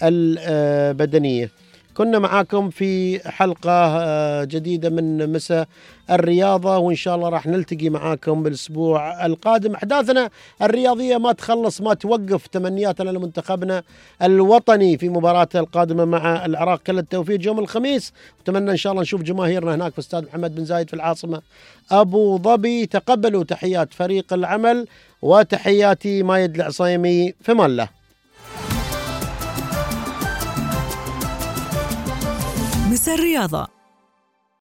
البدنية. كنا معاكم في حلقة جديدة من مساء الرياضة، وإن شاء الله راح نلتقي معاكم بالأسبوع القادم. أحداثنا الرياضية ما تخلص ما توقف، تمنياتنا لمنتخبنا الوطني في مباراته القادمة مع العراق، كل التوفيق يوم الخميس، وتمنى إن شاء الله نشوف جماهيرنا هناك في استاد محمد بن زايد في العاصمة أبو ظبي. تقبلوا تحيات فريق العمل وتحياتي مايد العصيمي، في مان الله. مساء الرياضة